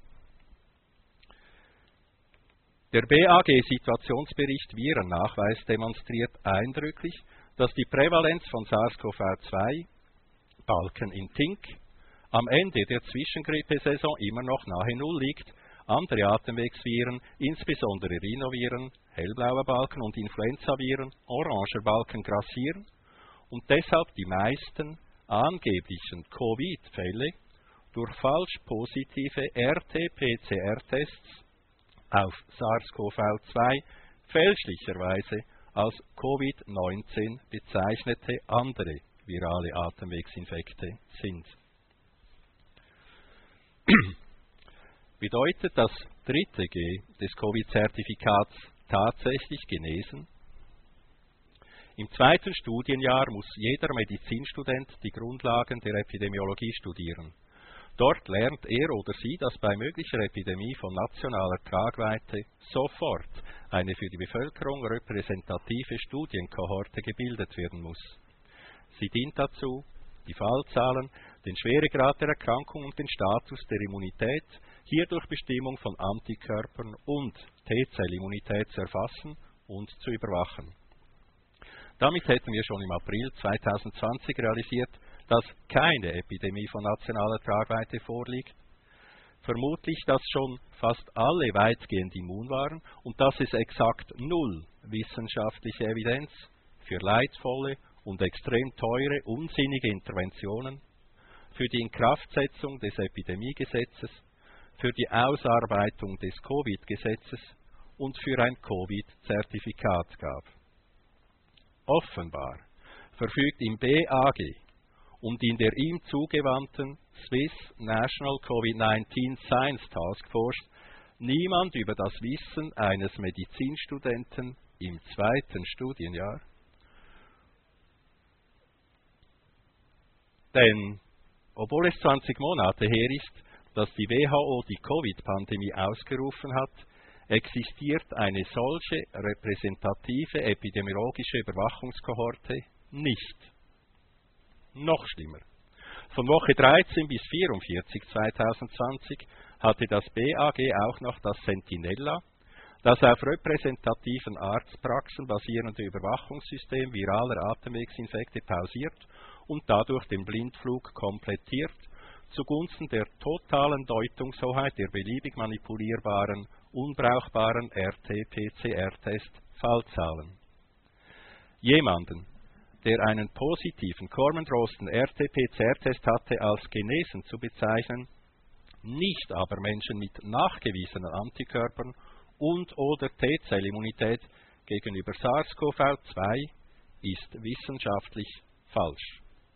Der B A G-Situationsbericht Virennachweis demonstriert eindrücklich, dass die Prävalenz von SARS-C o V zwei, Balken in Pink, am Ende der Zwischengrippesaison immer noch nahe Null liegt, andere Atemwegsviren, insbesondere Rhinoviren, hellblauer Balken und Influenzaviren, oranger Balken grassieren und deshalb die meisten angeblichen Covid-Fälle durch falsch positive R T P C R-Tests auf SARS-C o V zwei fälschlicherweise als Covid neunzehn bezeichnete andere virale Atemwegsinfekte sind. Bedeutet das dritte G des Covid-Zertifikats tatsächlich genesen? Im zweiten Studienjahr muss jeder Medizinstudent die Grundlagen der Epidemiologie studieren. Dort lernt er oder sie, dass bei möglicher Epidemie von nationaler Tragweite sofort eine für die Bevölkerung repräsentative Studienkohorte gebildet werden muss. Sie dient dazu, die Fallzahlen, den Schweregrad der Erkrankung und den Status der Immunität, hier durch Bestimmung von Antikörpern und T-Zellimmunität zu erfassen und zu überwachen. Damit hätten wir schon im April zweitausendzwanzig realisiert, dass keine Epidemie von nationaler Tragweite vorliegt. Vermutlich, dass schon fast alle weitgehend immun waren und dass es exakt null wissenschaftliche Evidenz für leidvolle und extrem teure, unsinnige Interventionen, für die Inkraftsetzung des Epidemiegesetzes, für die Ausarbeitung des Covid-Gesetzes und für ein Covid-Zertifikat gab. Offenbar verfügt im B A G und in der ihm zugewandten Swiss National Covid neunzehn Science Task Force niemand über das Wissen eines Medizinstudenten im zweiten Studienjahr. Denn, obwohl es zwanzig Monate her ist, dass die W H O die Covid-Pandemie ausgerufen hat, existiert eine solche repräsentative epidemiologische Überwachungskohorte nicht. Noch schlimmer. Von Woche dreizehn bis vierundvierzig zweitausendzwanzig hatte das B A G auch noch das Sentinella, das auf repräsentativen Arztpraxen basierende Überwachungssystem viraler Atemwegsinfekte pausiert und dadurch den Blindflug komplettiert, zugunsten der totalen Deutungshoheit der beliebig manipulierbaren, unbrauchbaren R T P C R-Test-Fallzahlen. Jemanden, der einen positiven Corman-Drosten R T P C R-Test hatte, als genesen zu bezeichnen, nicht aber Menschen mit nachgewiesenen Antikörpern und oder T-Zellimmunität gegenüber SARS-CoV zwei ist wissenschaftlich falsch.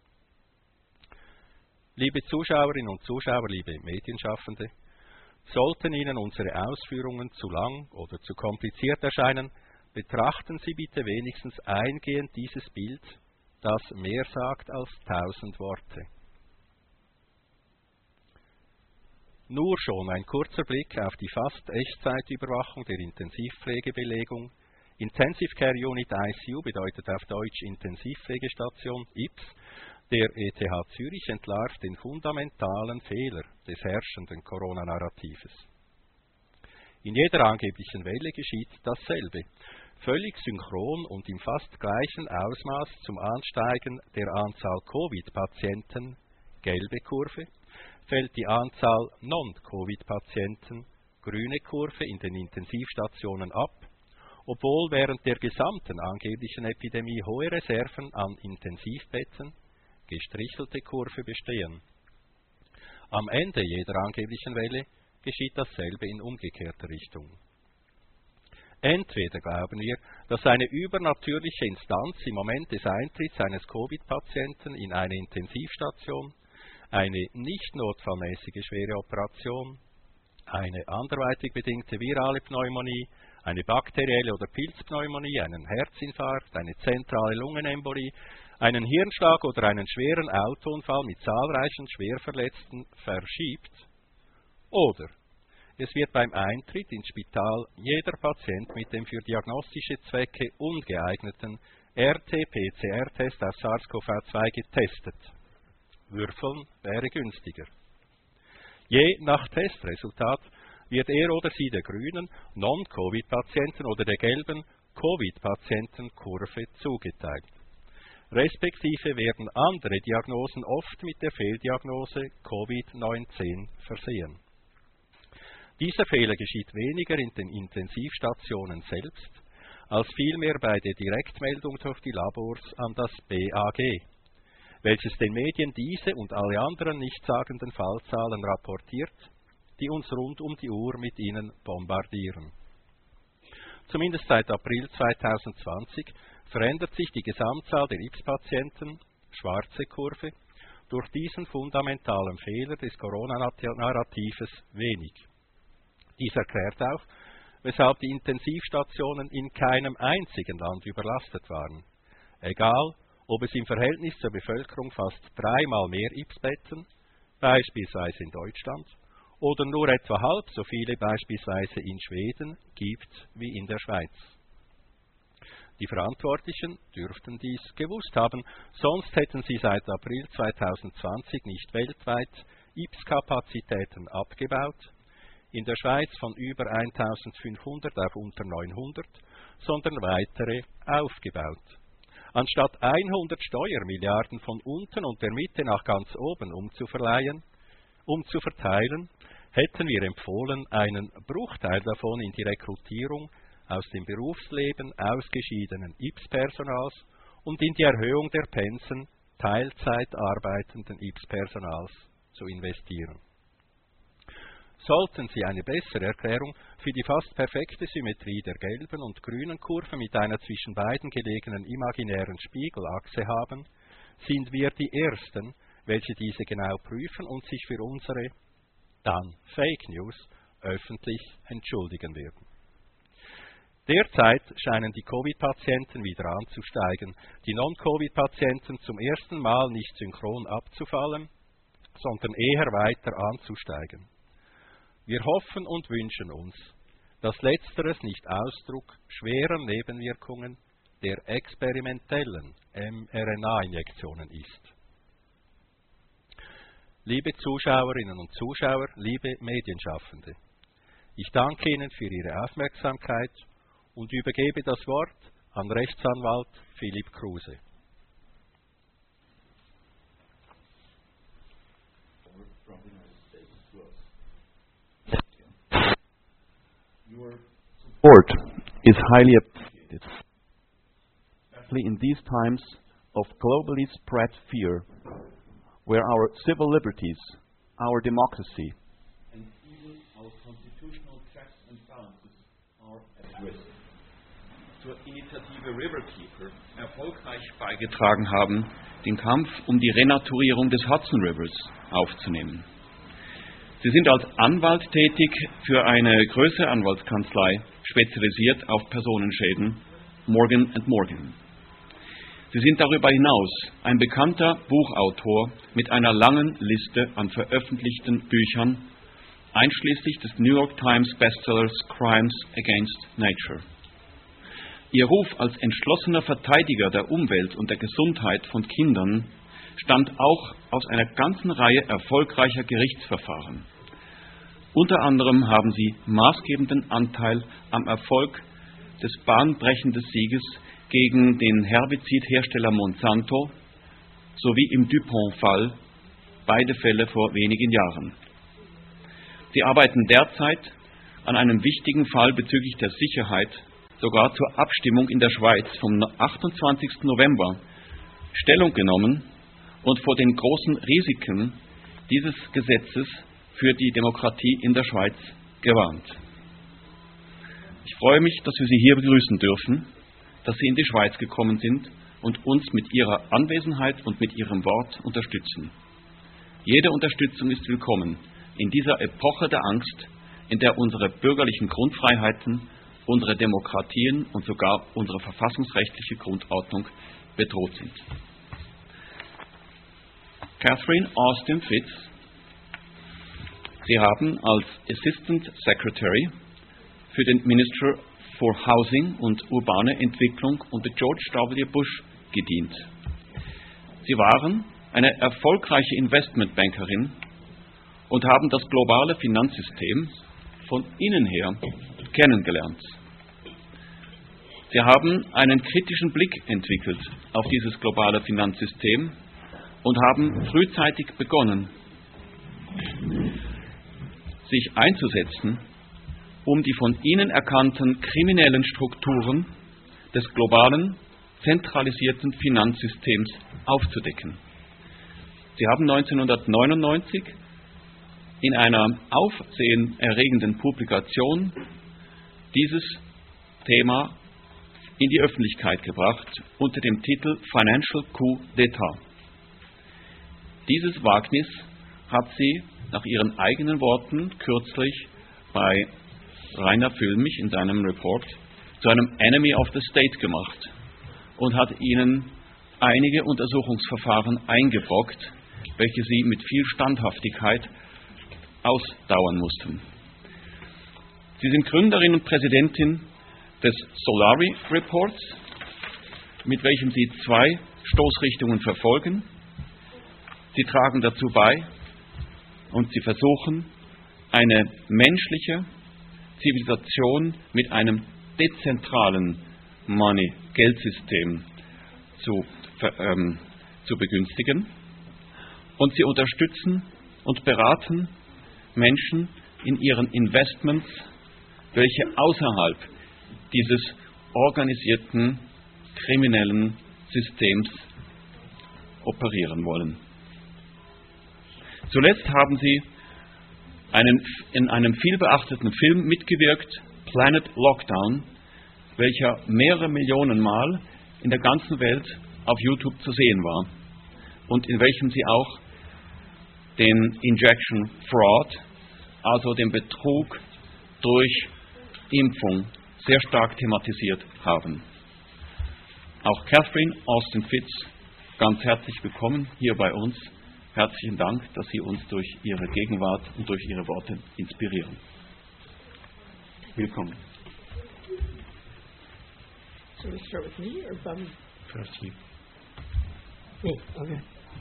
Liebe Zuschauerinnen und Zuschauer, liebe Medienschaffende, sollten Ihnen unsere Ausführungen zu lang oder zu kompliziert erscheinen, betrachten Sie bitte wenigstens eingehend dieses Bild, das mehr sagt als tausend Worte. Nur schon ein kurzer Blick auf die fast Echtzeitüberwachung der Intensivpflegebelegung. Intensive Care Unit I C U bedeutet auf Deutsch Intensivpflegestation I P S. Der E T H Zürich entlarvt den fundamentalen Fehler des herrschenden Corona-Narratives. In jeder angeblichen Welle geschieht dasselbe. Völlig synchron und im fast gleichen Ausmaß zum Ansteigen der Anzahl Covid-Patienten, gelbe Kurve, fällt die Anzahl Non-Covid-Patienten, grüne Kurve, in den Intensivstationen ab, obwohl während der gesamten angeblichen Epidemie hohe Reserven an Intensivbetten, gestrichelte Kurve, bestehen. Am Ende jeder angeblichen Welle geschieht dasselbe in umgekehrter Richtung. Entweder glauben wir, dass eine übernatürliche Instanz im Moment des Eintritts eines Covid-Patienten in eine Intensivstation, eine nicht notfallmäßige schwere Operation, eine anderweitig bedingte virale Pneumonie, eine bakterielle oder Pilzpneumonie, einen Herzinfarkt, eine zentrale Lungenembolie, einen Hirnschlag oder einen schweren Autounfall mit zahlreichen Schwerverletzten verschiebt, oder es wird beim Eintritt ins Spital jeder Patient mit dem für diagnostische Zwecke ungeeigneten R T P C R-Test auf SARS-CoV zwei getestet. Würfeln wäre günstiger. Je nach Testresultat wird er oder sie der grünen Non-Covid-Patienten oder der gelben Covid-Patienten-Kurve zugeteilt. Respektive werden andere Diagnosen oft mit der Fehldiagnose Covid neunzehn versehen. Dieser Fehler geschieht weniger in den Intensivstationen selbst, als vielmehr bei der Direktmeldung durch die Labors an das B A G, welches den Medien diese und alle anderen nichtssagenden Fallzahlen rapportiert, die uns rund um die Uhr mit ihnen bombardieren. Zumindest seit April zweitausendzwanzig verändert sich die Gesamtzahl der I P S-Patienten, schwarze Kurve, durch diesen fundamentalen Fehler des Corona-Narratives wenig. Dies erklärt auch, weshalb die Intensivstationen in keinem einzigen Land überlastet waren. Egal, ob es im Verhältnis zur Bevölkerung fast dreimal mehr I P S-Betten, beispielsweise in Deutschland, oder nur etwa halb so viele beispielsweise in Schweden gibt wie in der Schweiz. Die Verantwortlichen dürften dies gewusst haben, sonst hätten sie seit April zweitausendzwanzig nicht weltweit I P S-Kapazitäten abgebaut, in der Schweiz von über eintausendfünfhundert auf unter neunhundert, sondern weitere aufgebaut. Anstatt hundert Steuermilliarden von unten und der Mitte nach ganz oben umzuverleihen, umzuverteilen, hätten wir empfohlen, einen Bruchteil davon in die Rekrutierung aus dem Berufsleben ausgeschiedenen I B S-Personals und in die Erhöhung der Pensen Teilzeit arbeitenden I B S-Personals zu investieren. Sollten Sie eine bessere Erklärung für die fast perfekte Symmetrie der gelben und grünen Kurve mit einer zwischen beiden gelegenen imaginären Spiegelachse haben, sind wir die Ersten, welche diese genau prüfen und sich für unsere, dann Fake News, öffentlich entschuldigen werden. Derzeit scheinen die Covid-Patienten wieder anzusteigen, die Non-Covid-Patienten zum ersten Mal nicht synchron abzufallen, sondern eher weiter anzusteigen. Wir hoffen und wünschen uns, dass Letzteres nicht Ausdruck schwerer Nebenwirkungen der experimentellen mRNA-Injektionen ist. Liebe Zuschauerinnen und Zuschauer, liebe Medienschaffende, ich danke Ihnen für Ihre Aufmerksamkeit und übergebe das Wort an Rechtsanwalt Philipp Kruse. Your support is highly appreciated, especially in these times of globally spread fear, where our civil liberties, our democracy, and even our constitutional checks and balances are at risk. Zur Initiative Riverkeeper erfolgreich beigetragen haben, den Kampf um die Renaturierung des Hudson Rivers aufzunehmen. Sie sind als Anwalt tätig für eine größere Anwaltskanzlei, spezialisiert auf Personenschäden, Morgan and Morgan. Sie sind darüber hinaus ein bekannter Buchautor mit einer langen Liste an veröffentlichten Büchern, einschließlich des New York Times Bestsellers Crimes Against Nature. Ihr Ruf als entschlossener Verteidiger der Umwelt und der Gesundheit von Kindern stammt auch aus einer ganzen Reihe erfolgreicher Gerichtsverfahren. Unter anderem haben Sie maßgebenden Anteil am Erfolg des bahnbrechenden Sieges gegen den Herbizidhersteller Monsanto sowie im DuPont-Fall, beide Fälle vor wenigen Jahren. Sie arbeiten derzeit an einem wichtigen Fall bezüglich der Sicherheit, sogar zur Abstimmung in der Schweiz vom achtundzwanzigsten November Stellung genommen und vor den großen Risiken dieses Gesetzes für die Demokratie in der Schweiz gewarnt. Ich freue mich, dass wir Sie hier begrüßen dürfen, dass Sie in die Schweiz gekommen sind und uns mit Ihrer Anwesenheit und mit Ihrem Wort unterstützen. Jede Unterstützung ist willkommen in dieser Epoche der Angst, in der unsere bürgerlichen Grundfreiheiten, unsere Demokratien und sogar unsere verfassungsrechtliche Grundordnung bedroht sind. Catherine Austin Fitz, Sie haben als Assistant Secretary für den Minister for Housing und urbane Entwicklung unter George W. Bush gedient. Sie waren eine erfolgreiche Investmentbankerin und haben das globale Finanzsystem von innen her kennengelernt. Sie haben einen kritischen Blick entwickelt auf dieses globale Finanzsystem und haben frühzeitig begonnen, sich einzusetzen, um die von ihnen erkannten kriminellen Strukturen des globalen, zentralisierten Finanzsystems aufzudecken. Sie haben neunzehnhundertneunundneunzig in einer aufsehenerregenden Publikation dieses Thema in die Öffentlichkeit gebracht unter dem Titel Financial Coup d'État. Dieses Wagnis hat sie nach ihren eigenen Worten kürzlich bei Rainer Füllmich in seinem Report zu einem Enemy of the State gemacht und hat ihnen einige Untersuchungsverfahren eingebrockt, welche sie mit viel Standhaftigkeit ausdauern mussten. Sie sind Gründerin und Präsidentin des Solari Reports, mit welchem sie zwei Stoßrichtungen verfolgen. Sie tragen dazu bei und sie versuchen, eine menschliche Zivilisation mit einem dezentralen Money-Geldsystem zu, ähm, zu begünstigen. Und sie unterstützen und beraten Menschen in ihren Investments, welche außerhalb dieses organisierten kriminellen Systems operieren wollen. Zuletzt haben sie einen, in einem vielbeachteten Film mitgewirkt, Planet Lockdown, welcher mehrere Millionen Mal in der ganzen Welt auf YouTube zu sehen war und in welchem sie auch den Injection Fraud, also den Betrug durch Impfung, sehr stark thematisiert haben. Auch Catherine Austin Fitz, ganz herzlich willkommen hier bei uns. Herzlichen Dank, dass Sie uns durch Ihre Gegenwart und durch Ihre Worte inspirieren. Willkommen. So we start with me or Bobby? First you. Me, okay.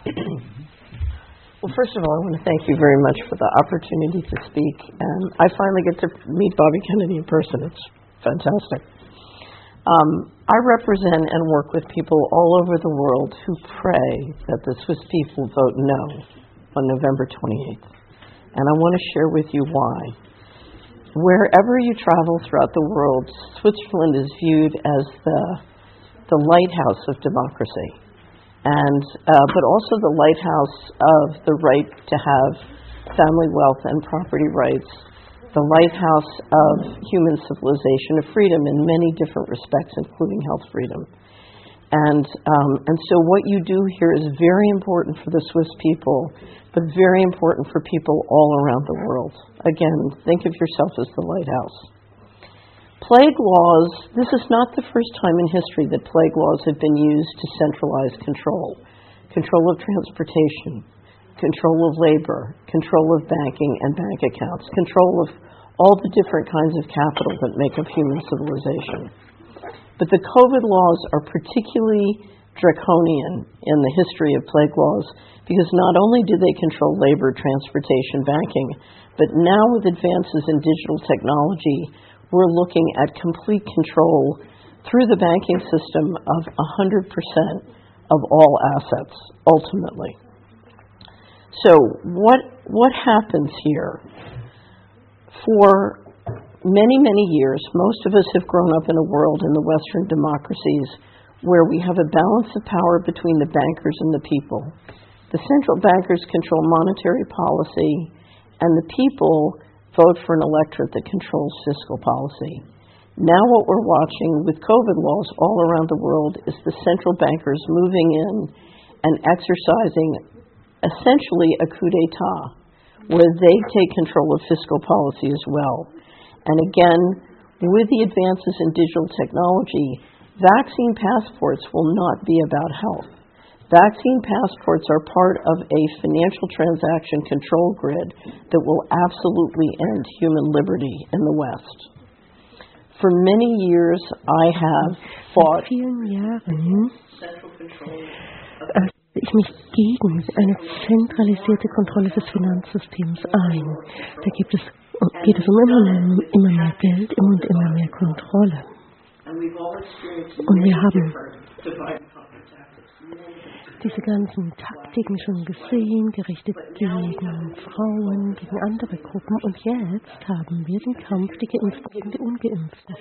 Well, first of all, I want to thank you very much for the opportunity to speak. And I finally get to meet Bobby Kennedy in person. It's fantastic. Um, I represent and work with people all over the world who pray that the Swiss people vote no on November twenty-eighth. And I want to share with you why. Wherever you travel throughout the world, Switzerland is viewed as the, the lighthouse of democracy, and uh, but also the lighthouse of the right to have family wealth and property rights, the lighthouse of human civilization, of freedom in many different respects, including health freedom. And um, and so what you do here is very important for the Swiss people, but very important for people all around the world. Again, think of yourself as the lighthouse. Plague laws, this is not the first time in history that plague laws have been used to centralize control. Control of transportation, control of labor, control of banking and bank accounts, control of all the different kinds of capital that make up human civilization. But the COVID laws are particularly draconian in the history of plague laws because not only do they control labor, transportation, banking, but now with advances in digital technology, we're looking at complete control through the banking system of one hundred percent of all assets, ultimately. So what what happens here? For many, many years, most of us have grown up in a world in the Western democracies where we have a balance of power between the bankers and the people. The central bankers control monetary policy, and the people vote for an electorate that controls fiscal policy. Now what we're watching with COVID laws all around the world is the central bankers moving in and exercising essentially a coup d'etat, where they take control of fiscal policy as well. And again, with the advances in digital technology, vaccine passports will not be about health. Vaccine passports are part of a financial transaction control grid that will absolutely end human liberty in the West. For many years, I have fought central control. Ich mich gegen eine zentralisierte Kontrolle des Finanzsystems ein. Da gibt es, geht es um immer, immer mehr Geld und immer mehr Kontrolle. Und wir haben diese ganzen Taktiken schon gesehen, gerichtet gegen Frauen, gegen andere Gruppen. Und jetzt haben wir den Kampf die Geimpften gegen die Ungeimpften.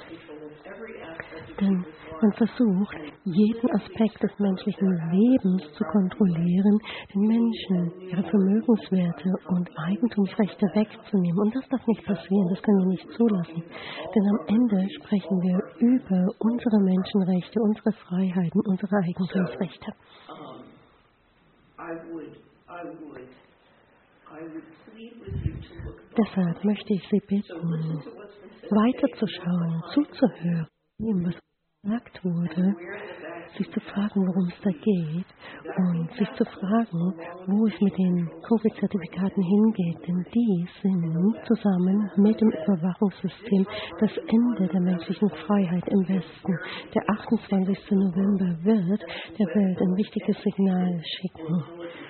Denn man versucht, jeden Aspekt des menschlichen Lebens zu kontrollieren, den Menschen ihre Vermögenswerte und Eigentumsrechte wegzunehmen. Und das darf nicht passieren, das können wir nicht zulassen. Denn am Ende sprechen wir über unsere Menschenrechte, unsere Freiheiten, unsere Eigentumsrechte. Deshalb möchte ich Sie bitten, weiterzuschauen, zuzuhören, was gesagt wurde, sich zu fragen, worum es da geht und sich zu fragen, wo es mit den Covid-Zertifikaten hingeht. Denn die sind zusammen mit dem Überwachungssystem das Ende der menschlichen Freiheit im Westen. Der achtundzwanzigsten November wird der Welt ein wichtiges Signal schicken.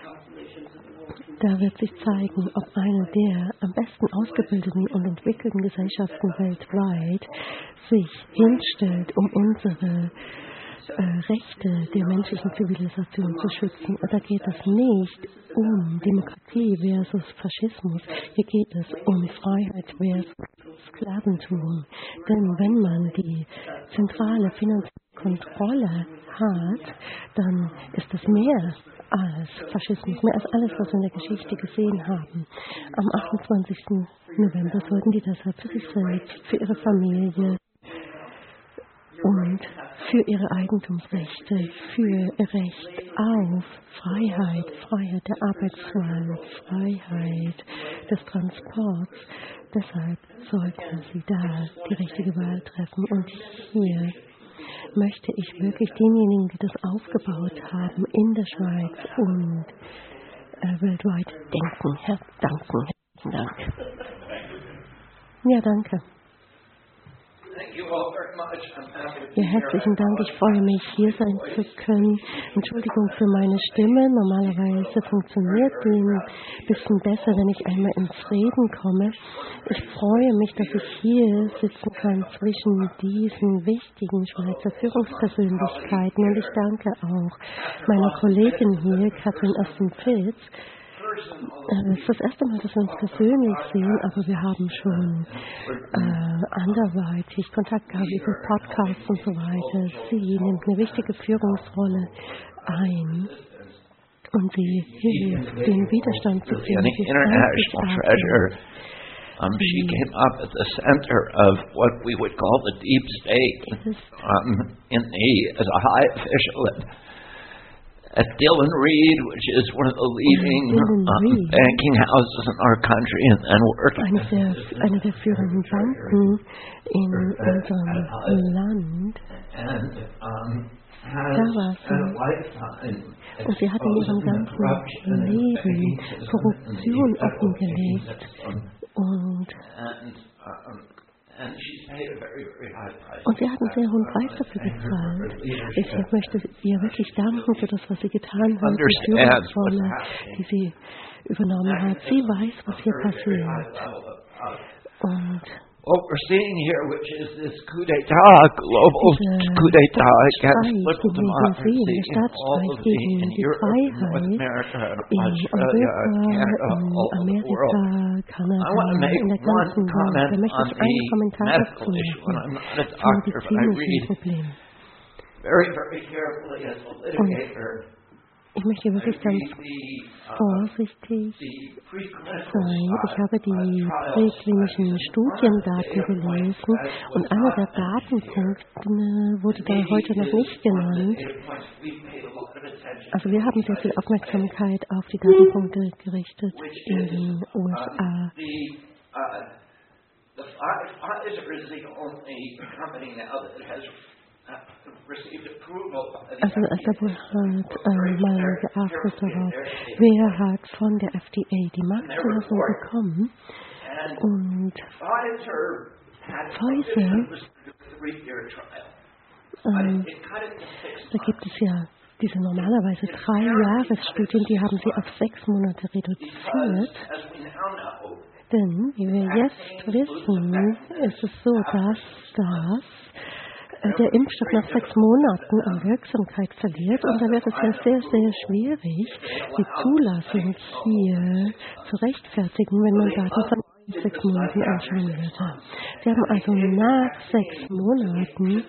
Da wird sich zeigen, ob eine der am besten ausgebildeten und entwickelten Gesellschaften weltweit sich hinstellt, um unsere äh, Rechte der menschlichen Zivilisation zu schützen. Da geht es nicht um Demokratie versus Faschismus. Hier geht es um Freiheit versus Sklaventum. Denn wenn man die zentrale finanzielle Kontrolle hat, dann ist es mehr als Faschismus, mehr als alles, was wir in der Geschichte gesehen haben. Am achtundzwanzigsten November sollten die deshalb für sich selbst, für ihre Familie und für ihre Eigentumsrechte, für Recht auf Freiheit, Freiheit der Arbeitswahl, Freiheit des Transports, deshalb sollten sie da die richtige Wahl treffen. Und hier möchte ich wirklich denjenigen, die das aufgebaut haben in der Schweiz und äh, weltweit denken, Herr, danken. Herzlichen Dank. Ja, danke. Ja, herzlichen Dank. Ich freue mich, hier sein zu können. Entschuldigung für meine Stimme. Normalerweise funktioniert die ein bisschen besser, wenn ich einmal ins Reden komme. Ich freue mich, dass ich hier sitzen kann zwischen diesen wichtigen Schweizer Führungspersönlichkeiten. Und ich danke auch meiner Kollegin hier, Katrin Aston-Fitz. Es ist das erste Mal, dass wir uns persönlich sehen, aber wir haben schon äh, anderweitig Kontakt gehabt über Podcasts und so weiter. Sie nimmt eine wichtige Führungsrolle ein und sie hilft, den Widerstand zu führen. International treasure. Um, she came up at the center of what we would call the deep state, um, in the, as a high official at At Dillon Reed, which is one of the leading um, banking houses in our country, and, and working. Eine der, eine der führenden Banken in unserem Land. And, um, da war sie. Und sie hat in ihrem ganzen Leben Korruption offengelegt. Und Und sie hat einen sehr hohen Preis dafür bezahlt. Ich möchte ihr wirklich danken für das, was sie getan hat, die Führungsrolle, die sie übernommen hat. Sie weiß, was hier passiert. Und what we're seeing here, which is this coup d'etat, global coup d'etat against liberal democracy in all of the, in Europe, North America, Australia, Canada, all over the world. I want to make one comment on the medical issue, and I'm not a doctor, but I read very, very carefully as a litigator. Ich möchte wirklich ganz vorsichtig sein. Ich habe die präklinischen Studiendaten gelesen und einer der Datenpunkte wurde da heute noch nicht genannt. Also wir haben sehr viel Aufmerksamkeit auf die Datenpunkte gerichtet in den U S A. Also es wurde halt äh, mal geachtet darauf, wer hat von der F D A die Marktzulassung bekommen. Und Pfizer, ähm, da gibt es ja diese normalerweise drei Jahresstudien, die haben sie auf sechs Monate reduziert. Denn, wie wir jetzt wissen, ist es so, dass das der Impfstoff nach sechs Monaten an Wirksamkeit verliert und da wird es dann sehr, sehr schwierig, die Zulassung hier zu rechtfertigen, wenn man Daten von sechs Monaten anschauen würde. Sie haben also nach sechs Monaten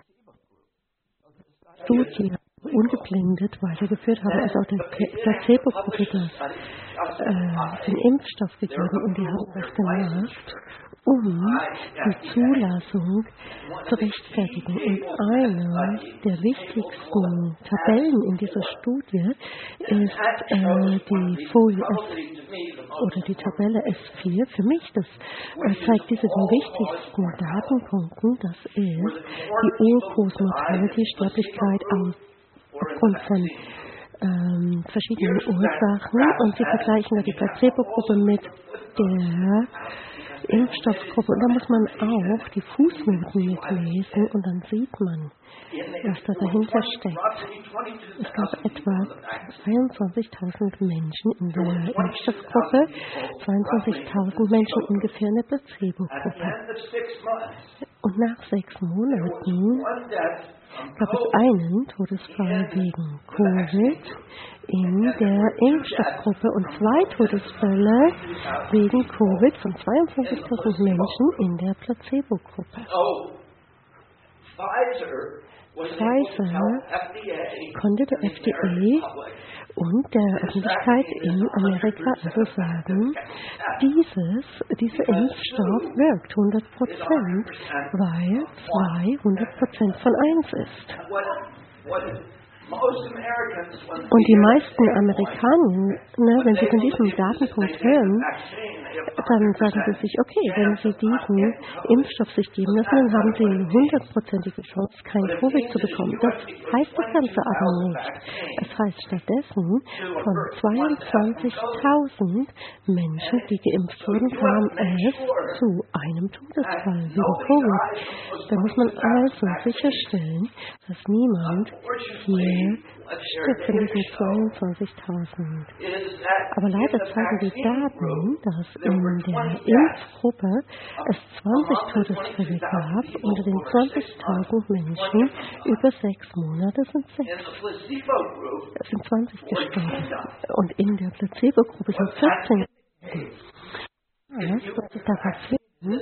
Studien ungeblindet weitergeführt, haben also auch der Placebo-Gruppe das, äh, den Impfstoff gegeben und die haben das gemacht, um die Zulassung zu rechtfertigen. Und eine der wichtigsten Tabellen in dieser Studie ist äh, die Folie S oder die Tabelle S vier. Für mich das äh, zeigt diese den wichtigsten Datenpunkten. Das ist die All-Cause-Mortality, Sterblichkeit aus aufgrund von ähm, verschiedenen Ursachen, und sie vergleichen da die Placebo-Gruppe mit der Impfstoffgruppe, und da muss man auch die Fußnoten mitlesen und dann sieht man, was da dahinter steckt. Es gab etwa zweiundzwanzigtausend Menschen in der Impfstoffgruppe, zweiundzwanzigtausend Menschen ungefähr in der Placebo-Gruppe. Und nach sechs Monaten gab es einen Todesfall wegen Covid in der Impfstoffgruppe und zwei Todesfälle wegen Covid von zweiundzwanzigtausend Menschen in der Placebo-Gruppe. Pfizer konnte der F D A und der Öffentlichkeit in Amerika also sagen, dieses, dieser Impfstoff wirkt hundert Prozent, weil zwei hundert Prozent von eins ist. Und die meisten Amerikaner, ne, wenn sie von diesem Datenpunkt hören, dann sagen sie sich, okay, wenn sie diesen Impfstoff sich geben lassen, dann haben sie eine hundertprozentige Chance, kein Covid zu bekommen. Das heißt das Ganze aber nicht. Es heißt stattdessen, von zweiundzwanzigtausend Menschen, die geimpft wurden, kam es zu einem Todesfall wegen Covid. Da muss man also sicherstellen, dass niemand hier stirbt von diesen zweiundzwanzigtausend. Aber leider zeigen die Daten, dass in der Impfgruppe es zwanzig Todesfälle gab. Unter den zwanzigtausend Menschen über sechs Monate sind sechs. Es sind zwanzig gestorben. Und in der Placebo-Gruppe sind vierzehn. Was ich darauf will,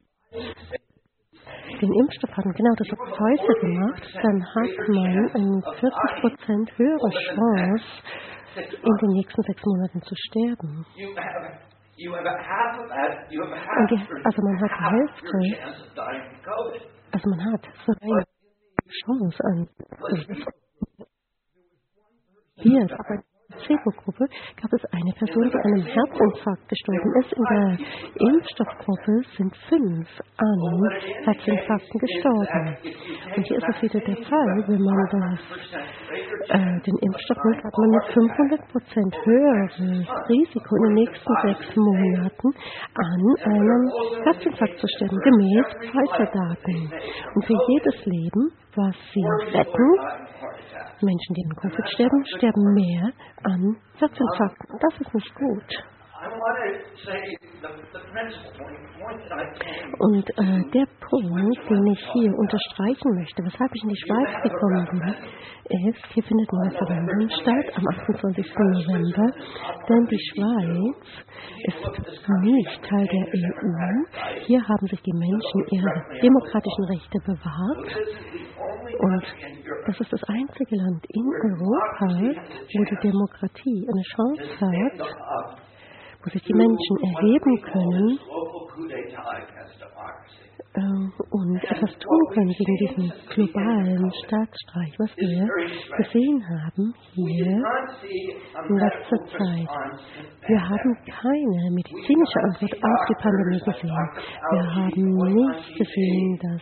den Impfstoff hatten, genau das hat Pfizer gemacht, dann hat man eine vierzig Prozent höhere Chance, in den nächsten sechs Monaten zu sterben. Und die, also man hat die Hälfte, also man hat so eine Chance an hier, aber Placebo-Gruppe gab es eine Person, die an einem Herzinfarkt gestorben ist. In der Impfstoffgruppe sind fünf an Herzinfarkten gestorben. Und hier ist es wieder der Fall, wenn man das, äh, den Impfstoff nimmt, hat man mit fünfhundert Prozent höheres Risiko in den nächsten sechs Monaten an einem Herzinfarkt zu sterben, gemäß Pfizer-Daten. Und für jedes Leben, was sie retten, Menschen, die an Covid sterben, sterben mehr an Herzinfarkten. Das ist nicht gut. Und äh, der Punkt, den ich hier unterstreichen möchte, weshalb ich in die Schweiz gekommen bin, ist, hier findet ein Referendum statt am achtundzwanzigsten November, denn die Schweiz ist nicht Teil der E U. Hier haben sich die Menschen ihre demokratischen Rechte bewahrt. Und das ist das einzige Land in Europa, wo die Demokratie eine Chance hat, wo sich die Menschen erheben können äh, und etwas tun können gegen diesen globalen Staatsstreich, was wir gesehen haben hier in letzter Zeit. Wir haben keine medizinische Antwort auf die Pandemie gesehen. Wir haben nicht gesehen, dass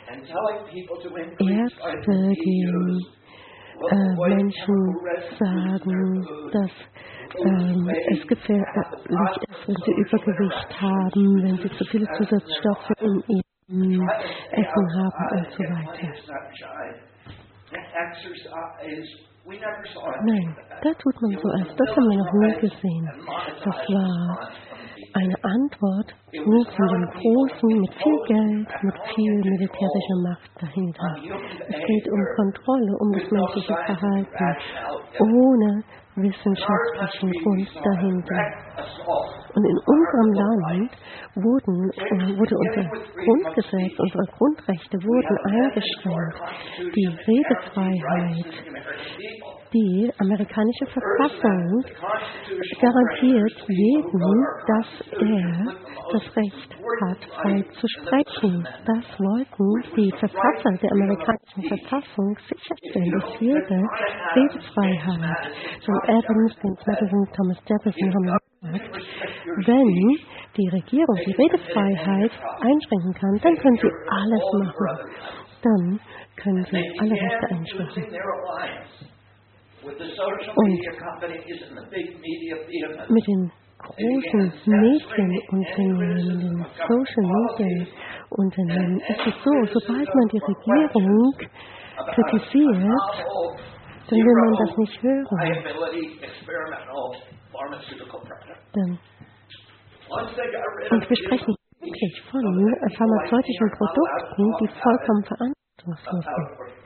Ärzte den äh, Menschen sagen, dass ähm, es gefährlich ist, wenn sie Übergewicht haben, wenn sie zu viele Zusatzstoffe in ihrem Essen haben und so weiter. Nein, da tut man so als, das haben wir noch nie gesehen. Das war eine Antwort nur von den Großen mit viel Geld, mit viel militärischer Macht dahinter. Es geht um Kontrolle, um das menschliche Verhalten, ohne wissenschaftlichen Grund dahinter. Und in unserem Land wurden, äh, wurde unser Grundgesetz, unsere Grundrechte wurden eingeschränkt. Die Redefreiheit, die amerikanische Verfassung garantiert jedem, dass er das Recht hat, frei zu sprechen. Das wollten die Verfasser der amerikanischen Verfassung sicherstellen, dass jede Redefreiheit, John Adams, James Madison, Thomas Jefferson haben gesagt, wenn die Regierung die Redefreiheit einschränken kann, dann können sie alles machen. Dann können sie alle Rechte einschränken. Und mit den großen Medienunternehmen, den Social Media Unternehmen, ist es so, sobald man die Regierung kritisiert, dann will man das nicht hören. Dann, und wir sprechen wirklich von pharmazeutischen Produkten, die vollkommen verantwortlich Verstoßmuster.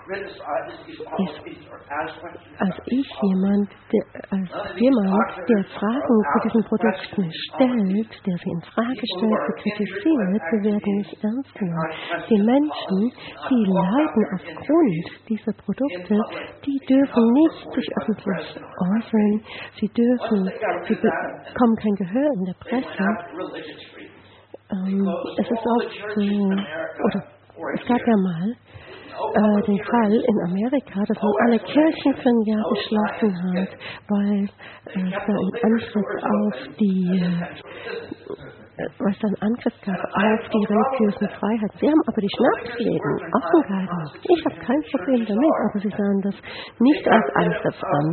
Als ich jemand, der, als jemand, der Fragen zu diesen Produkten stellt, der sie in Frage stellt, sie kritisiert, wir werden nicht ernst genommen. Die Menschen, die leiden aufgrund dieser Produkte, die dürfen nicht sich öffentlich äußern, sie dürfen, sie bekommen kein Gehör in der Presse. Ähm, es ist oft so, oder es gab ja mal äh, den Fall in Amerika, dass man alle Kirchen für ein Jahr geschlossen hat, weil äh, es da einen Angriff auf die äh, weil es da einen Angriff gab auf die religiösen Freiheiten. Sie haben aber die Schnapsläden offen gehalten. Ich habe kein Problem damit, aber sie sahen das nicht als Angriff an.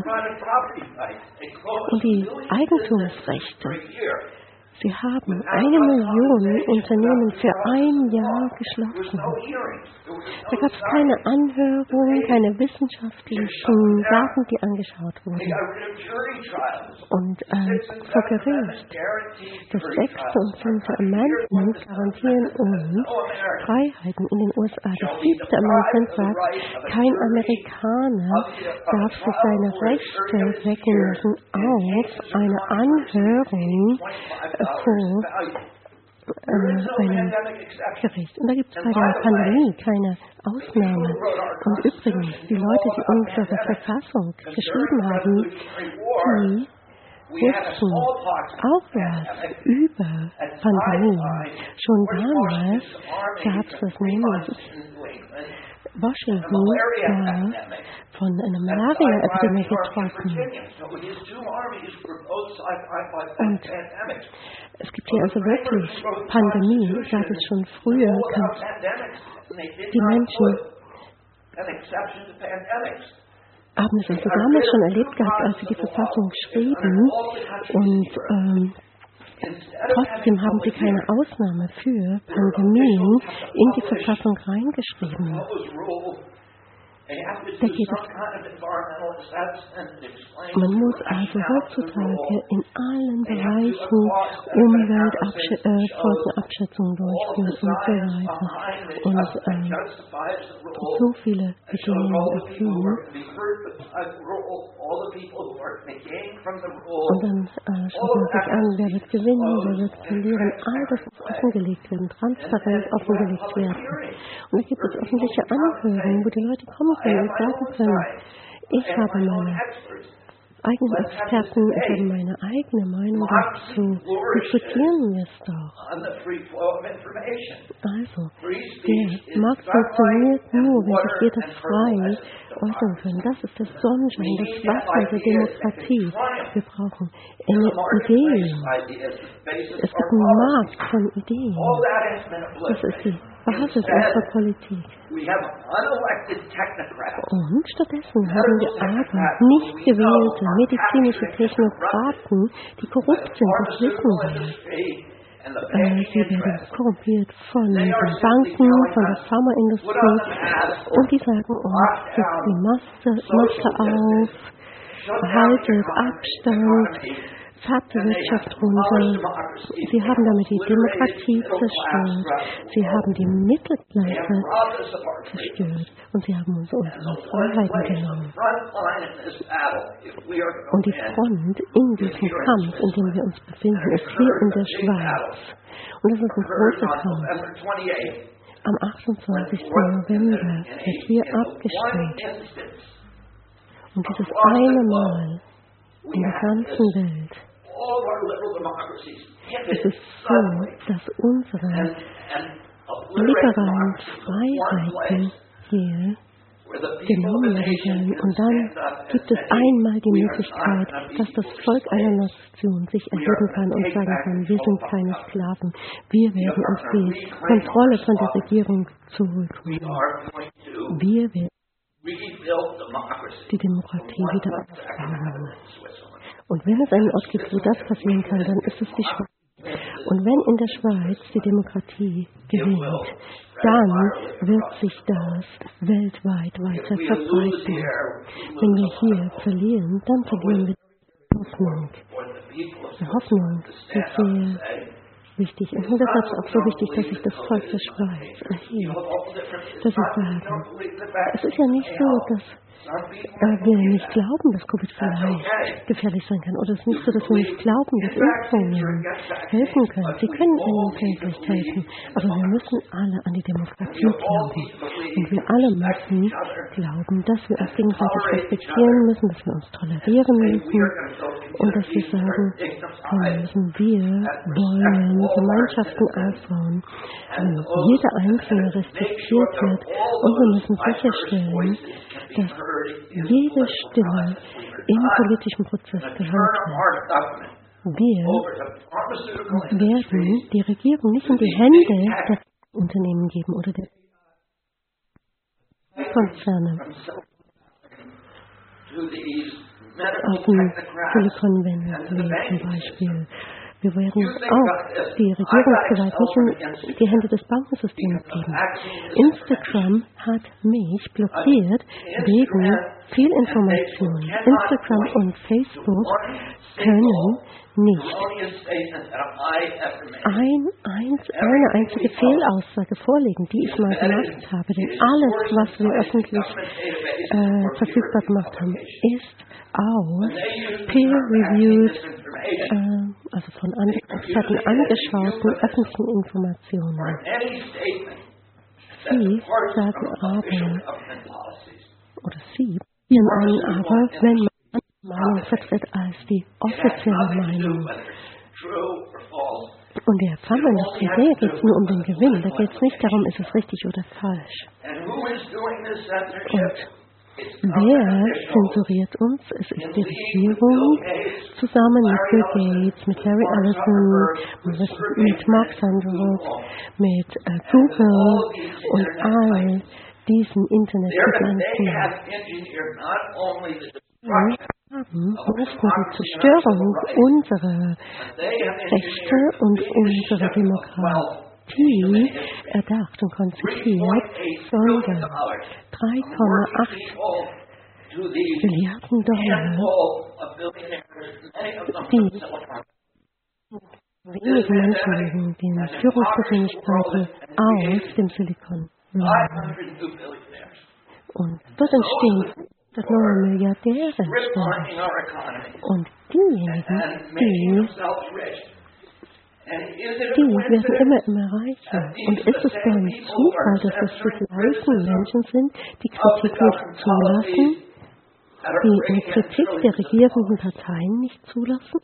Und die Eigentumsrechte, sie haben eine Million Unternehmen für ein Jahr geschlossen. Da gab es keine Anhörung, keine wissenschaftlichen Daten, die angeschaut wurden. Und äh, vor Gericht, das sechste und siebte Amendment garantieren uns Freiheiten in den U S A. Das siebte Amendment sagt, kein Amerikaner darf sich seine Rechte wecken lassen auf eine Anhörung vor äh, einem Gericht. Und da gibt es bei der Pandemie keine Ausnahme. Und übrigens, die Leute, die unsere Verfassung geschrieben haben, die wussten auch was über Pandemien. Schon damals gab es das nämlich. Washington war von einer Malaria-Epidemie getroffen. Und es gibt hier also wirklich Pandemie, gab es schon früher. Die Menschen haben es also damals schon erlebt gehabt, als sie die Verfassung schrieben. Und ähm, trotzdem haben sie keine Ausnahme für Pandemien in die Verfassung reingeschrieben. Da geht es. Man muss also heutzutage in allen Bereichen Umweltfolgenabschätzungen durchführen und so weiter. Und ähm, so viele Bedingungen erfüllen. Und dann äh, schaut man sich an, wer wird gewinnen, wer wird verlieren. All das muss offengelegt werden, transparent offengelegt werden. Und da gibt es öffentliche Anhörungen, wo die Leute kommen können und sagen können, ich habe meine eigenen Experten, ich habe meine eigene Meinung dazu. Diskutieren wir es doch. Also, der Markt funktioniert nur, wenn sich jeder frei äußern kann. Das ist das Sonnenschein, das Wasser der Demokratie. Wir brauchen Ideen. Es gibt einen Markt von Ideen. Das ist die Basis unserer Politik. Und stattdessen haben wir aber nicht gewählte medizinische Technokraten, die korrupt sind, das wissen wir. Äh, sie werden korrumpiert von den Banken, von der Pharmaindustrie und die sagen uns, setzt die Maske, Maske auf, haltet Abstand, fahrt die Wirtschaft runter. Sie haben damit die Demokratie zerstört. Sie haben die Mittelklasse zerstört. Und sie haben uns unsere Freiheiten genommen. Und die Front in diesem Kampf, in dem wir uns befinden, ist hier in der Schweiz. Und das ist ein großer Kampf. Am achtundzwanzigsten November wird hier abgestimmt. Und dieses eine Mal in der ganzen Welt. Es ist so, dass unsere liberalen Freiheiten hier genommen werden. Und dann gibt es einmal die Möglichkeit, dass das Volk einer Nation sich erheben kann und sagen kann, wir sind keine Sklaven. Wir werden uns die Kontrolle von der Regierung zurückholen. Wir werden die Demokratie wieder aufbauen. Und wenn es einen Ort gibt, wo das passieren kann, dann ist es die Schweiz. Und wenn in der Schweiz die Demokratie gewinnt, dann wird sich das weltweit weiter verbreiten. Wenn wir hier verlieren, dann verlieren wir die Hoffnung. Die Hoffnung, dass wir wichtig und deshalb ist es auch so wichtig, dass sich das Volk der Schweiz erhebt. Dass sie sagen, es ist ja nicht so, dass äh, wir nicht glauben, dass Covid vielleicht gefährlich sein kann. Oder es ist nicht so, dass wir nicht glauben, dass Impfungen helfen können. Sie können ihnen vielleicht helfen. Aber wir müssen alle an die Demokratie glauben. Und wir alle müssen glauben, dass wir uns gegenseitig respektieren müssen, dass wir uns tolerieren müssen und dass wir sagen, wir müssen, wir wollen Gemeinschaften aufbauen, wo jeder Einzelne respektiert wird und wir müssen sicherstellen, dass jede Stimme im politischen Prozess gehört wird. Wir werden die Regierung nicht in die Hände der Unternehmen geben oder der Konzerne. Auf dem Silicon Valley zum Beispiel. Wir werden auch die Regierungsgewalt nicht in die Hände des Bankensystems geben. Instagram hat mich blockiert wegen Fehlinformationen. Instagram und Facebook können nicht ein, eins, eine einzige Fehlaussage vorlegen, die ich mal gemacht habe. Denn alles, was wir öffentlich äh, verfügbar gemacht haben, ist aus peer-reviewed, äh, also von Experten angeschauten öffentlichen Informationen. Sie sagen aber, oder Sie ihren einen aber, wenn man Meinung vertritt als die offizielle Meinung. Und der Pharmaindustrie, da geht es nur um den Gewinn, da geht es nicht darum, ist es richtig oder falsch. Und wer zensuriert uns? Es ist die Regierung zusammen mit Bill Gates, mit Larry Ellison, mit Mark Zuckerberg, mit äh, Google und all diesen Internetgiganten. Wir haben nicht nur die Zerstörung unserer Rechte und unserer Demokratie erdacht und konzipiert, sondern drei Komma acht Milliarden Dollar, die wenigen Menschen wegen den Führungspersönlichkeiten aus dem Silicon Valley. Und dort entstehen das neue Milliardäre. Und diejenigen, die Die werden immer, immer reicher. Und ist es dann Zufall, dass es die gleichen Menschen sind, die Kritik nicht zulassen, die eine Kritik der regierenden Parteien nicht zulassen?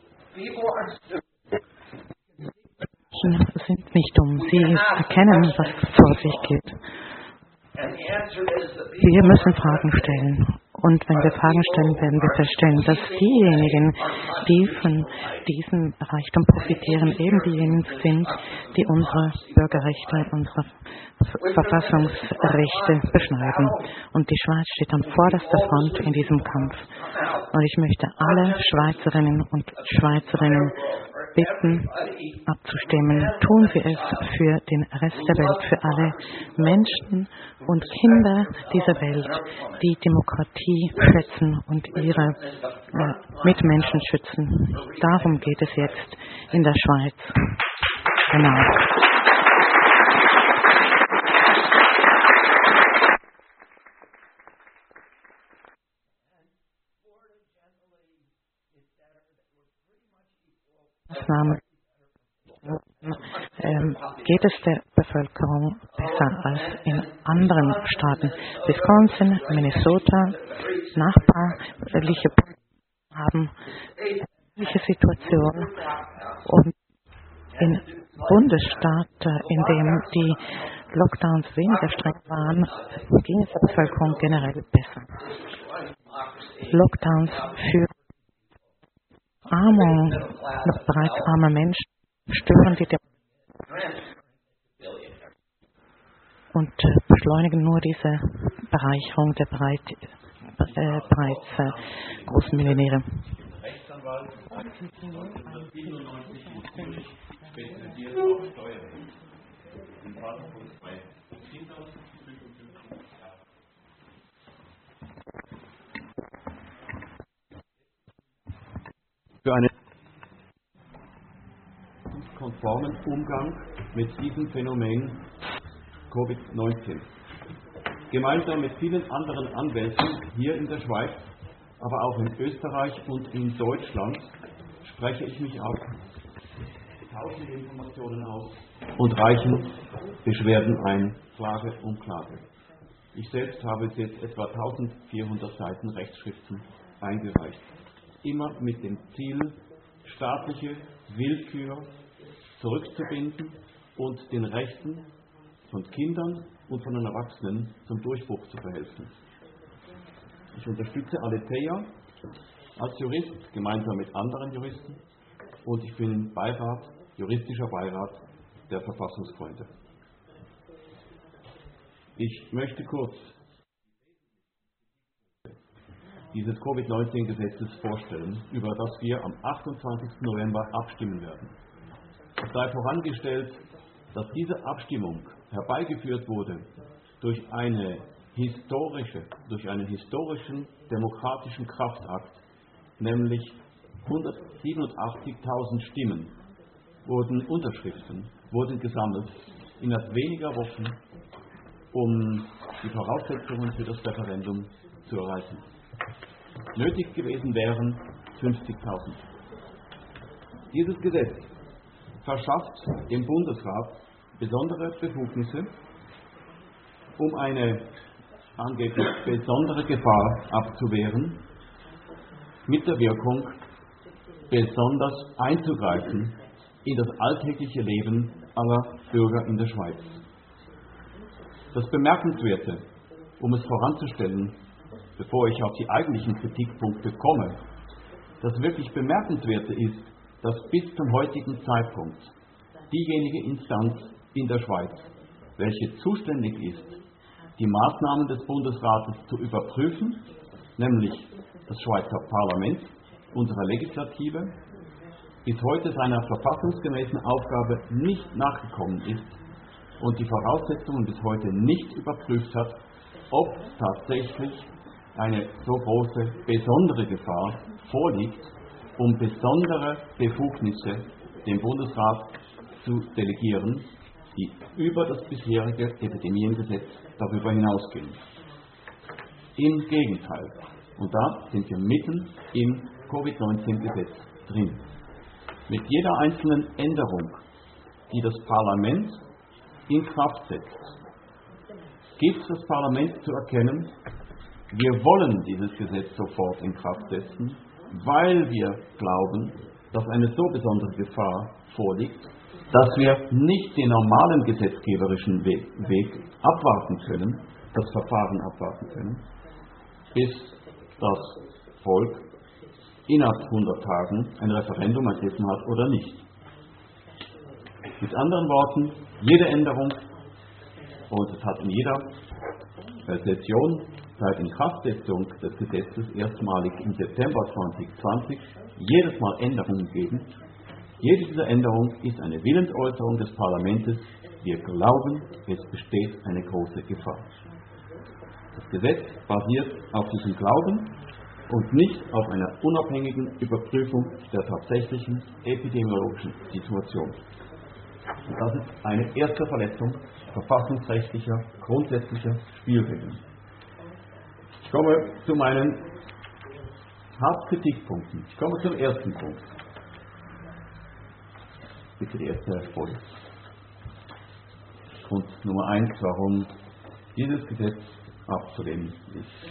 Menschen sind nicht dumm. Sie erkennen, was vor sich geht. Wir müssen Fragen stellen. Und wenn wir Fragen stellen, werden wir feststellen, dass diejenigen, die von diesem Reichtum profitieren, eben diejenigen sind, die unsere Bürgerrechte, unsere Verfassungsrechte beschneiden. Und die Schweiz steht an vorderster Front in diesem Kampf. Und ich möchte alle Schweizerinnen und Schweizerinnen bitten, abzustimmen. Tun Sie es für den Rest der Welt, für alle Menschen und Kinder dieser Welt, die Demokratie schätzen und ihre äh, Mitmenschen schützen. Darum geht es jetzt in der Schweiz. Genau. Maßnahmen ähm, geht es der Bevölkerung besser als in anderen Staaten. Wisconsin, Minnesota, nachbarliche haben ähnliche Situation und in Bundesstaaten, in denen die Lockdowns weniger streng waren, ging es der Bevölkerung generell besser. Lockdowns für Armung, noch bereits arme Menschen stören die Demokratie und äh, beschleunigen nur diese Bereicherung der breit, äh, bereits äh, großen Millionäre. Für eine konformen Umgang mit diesem Phänomen Covid neunzehn. Gemeinsam mit vielen anderen Anwälten hier in der Schweiz, aber auch in Österreich und in Deutschland spreche ich mich auf, tausende Informationen aus und reichen Beschwerden ein, Klage um Klage. Ich selbst habe jetzt etwa eintausendvierhundert Seiten Rechtsschriften eingereicht. Immer mit dem Ziel, staatliche Willkür zurückzubinden und den Rechten von Kindern und von den Erwachsenen zum Durchbruch zu verhelfen. Ich unterstütze Aletheia als Jurist gemeinsam mit anderen Juristen und ich bin Beirat, juristischer Beirat der Verfassungsfreunde. Ich möchte kurz dieses Covid neunzehn Gesetzes vorstellen, über das wir am achtundzwanzigsten November abstimmen werden. Es sei vorangestellt, dass diese Abstimmung herbeigeführt wurde durch eine historische, durch einen historischen demokratischen Kraftakt, nämlich hundertsiebenundachtzigtausend Stimmen wurden Unterschriften, wurden gesammelt innerhalb weniger Wochen, um die Voraussetzungen für das Referendum zu erreichen. Nötig gewesen wären fünfzigtausend. Dieses Gesetz verschafft dem Bundesrat besondere Befugnisse, um eine angeblich besondere Gefahr abzuwehren, mit der Wirkung, besonders einzugreifen in das alltägliche Leben aller Bürger in der Schweiz. Das Bemerkenswerte, um es voranzustellen, bevor ich auf die eigentlichen Kritikpunkte komme, das wirklich Bemerkenswerte ist, dass bis zum heutigen Zeitpunkt diejenige Instanz in der Schweiz, welche zuständig ist, die Maßnahmen des Bundesrates zu überprüfen, nämlich das Schweizer Parlament, unsere Legislative, bis heute seiner verfassungsgemäßen Aufgabe nicht nachgekommen ist und die Voraussetzungen bis heute nicht überprüft hat, ob tatsächlich eine so große besondere Gefahr vorliegt, um besondere Befugnisse dem Bundesrat zu delegieren, die über das bisherige Epidemiengesetz darüber hinausgehen. Im Gegenteil. Und da sind wir mitten im Covid neunzehn Gesetz drin. Mit jeder einzelnen Änderung, die das Parlament in Kraft setzt, gibt das Parlament zu erkennen, wir wollen dieses Gesetz sofort in Kraft setzen, weil wir glauben, dass eine so besondere Gefahr vorliegt, dass wir nicht den normalen gesetzgeberischen Weg, Weg abwarten können, das Verfahren abwarten können, bis das Volk innerhalb hundert Tagen ein Referendum ergriffen hat oder nicht. Mit anderen Worten, jede Änderung, und es hat in jeder Session seit Inkraftsetzung des Gesetzes erstmalig im September zweitausendzwanzig jedes Mal Änderungen gegeben. Jede dieser Änderungen ist eine Willensäußerung des Parlaments. Wir glauben, es besteht eine große Gefahr. Das Gesetz basiert auf diesem Glauben und nicht auf einer unabhängigen Überprüfung der tatsächlichen epidemiologischen Situation. Und das ist eine erste Verletzung verfassungsrechtlicher, grundsätzlicher Spielregeln. Ich komme zu meinen Hauptkritikpunkten. Ich komme zum ersten Punkt. Bitte die erste Folie. Und Nummer eins, warum dieses Gesetz abzulehnen ist.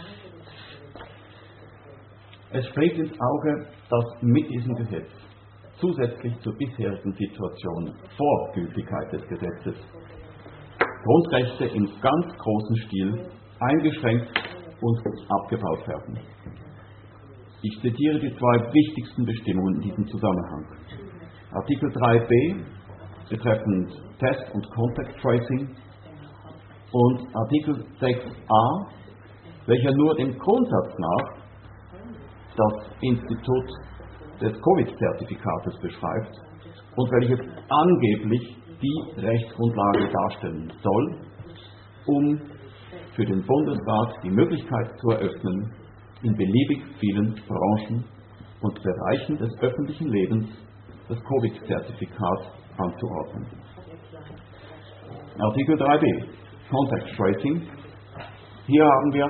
Es springt ins Auge, dass mit diesem Gesetz zusätzlich zur bisherigen Situation vor Gültigkeit des Gesetzes Grundrechte im ganz großen Stil eingeschränkt und abgebaut werden. Ich zitiere die zwei wichtigsten Bestimmungen in diesem Zusammenhang. Artikel drei b betreffend Test- und Contact Tracing und Artikel sechs a, welcher nur dem Grundsatz nach das Institut des Covid-Zertifikates beschreibt und welches angeblich die Rechtsgrundlage darstellen soll, um für den Bundesrat die Möglichkeit zu eröffnen, in beliebig vielen Branchen und Bereichen des öffentlichen Lebens das Covid-Zertifikat anzuordnen. Artikel drei b, Contact Tracing. Hier haben wir,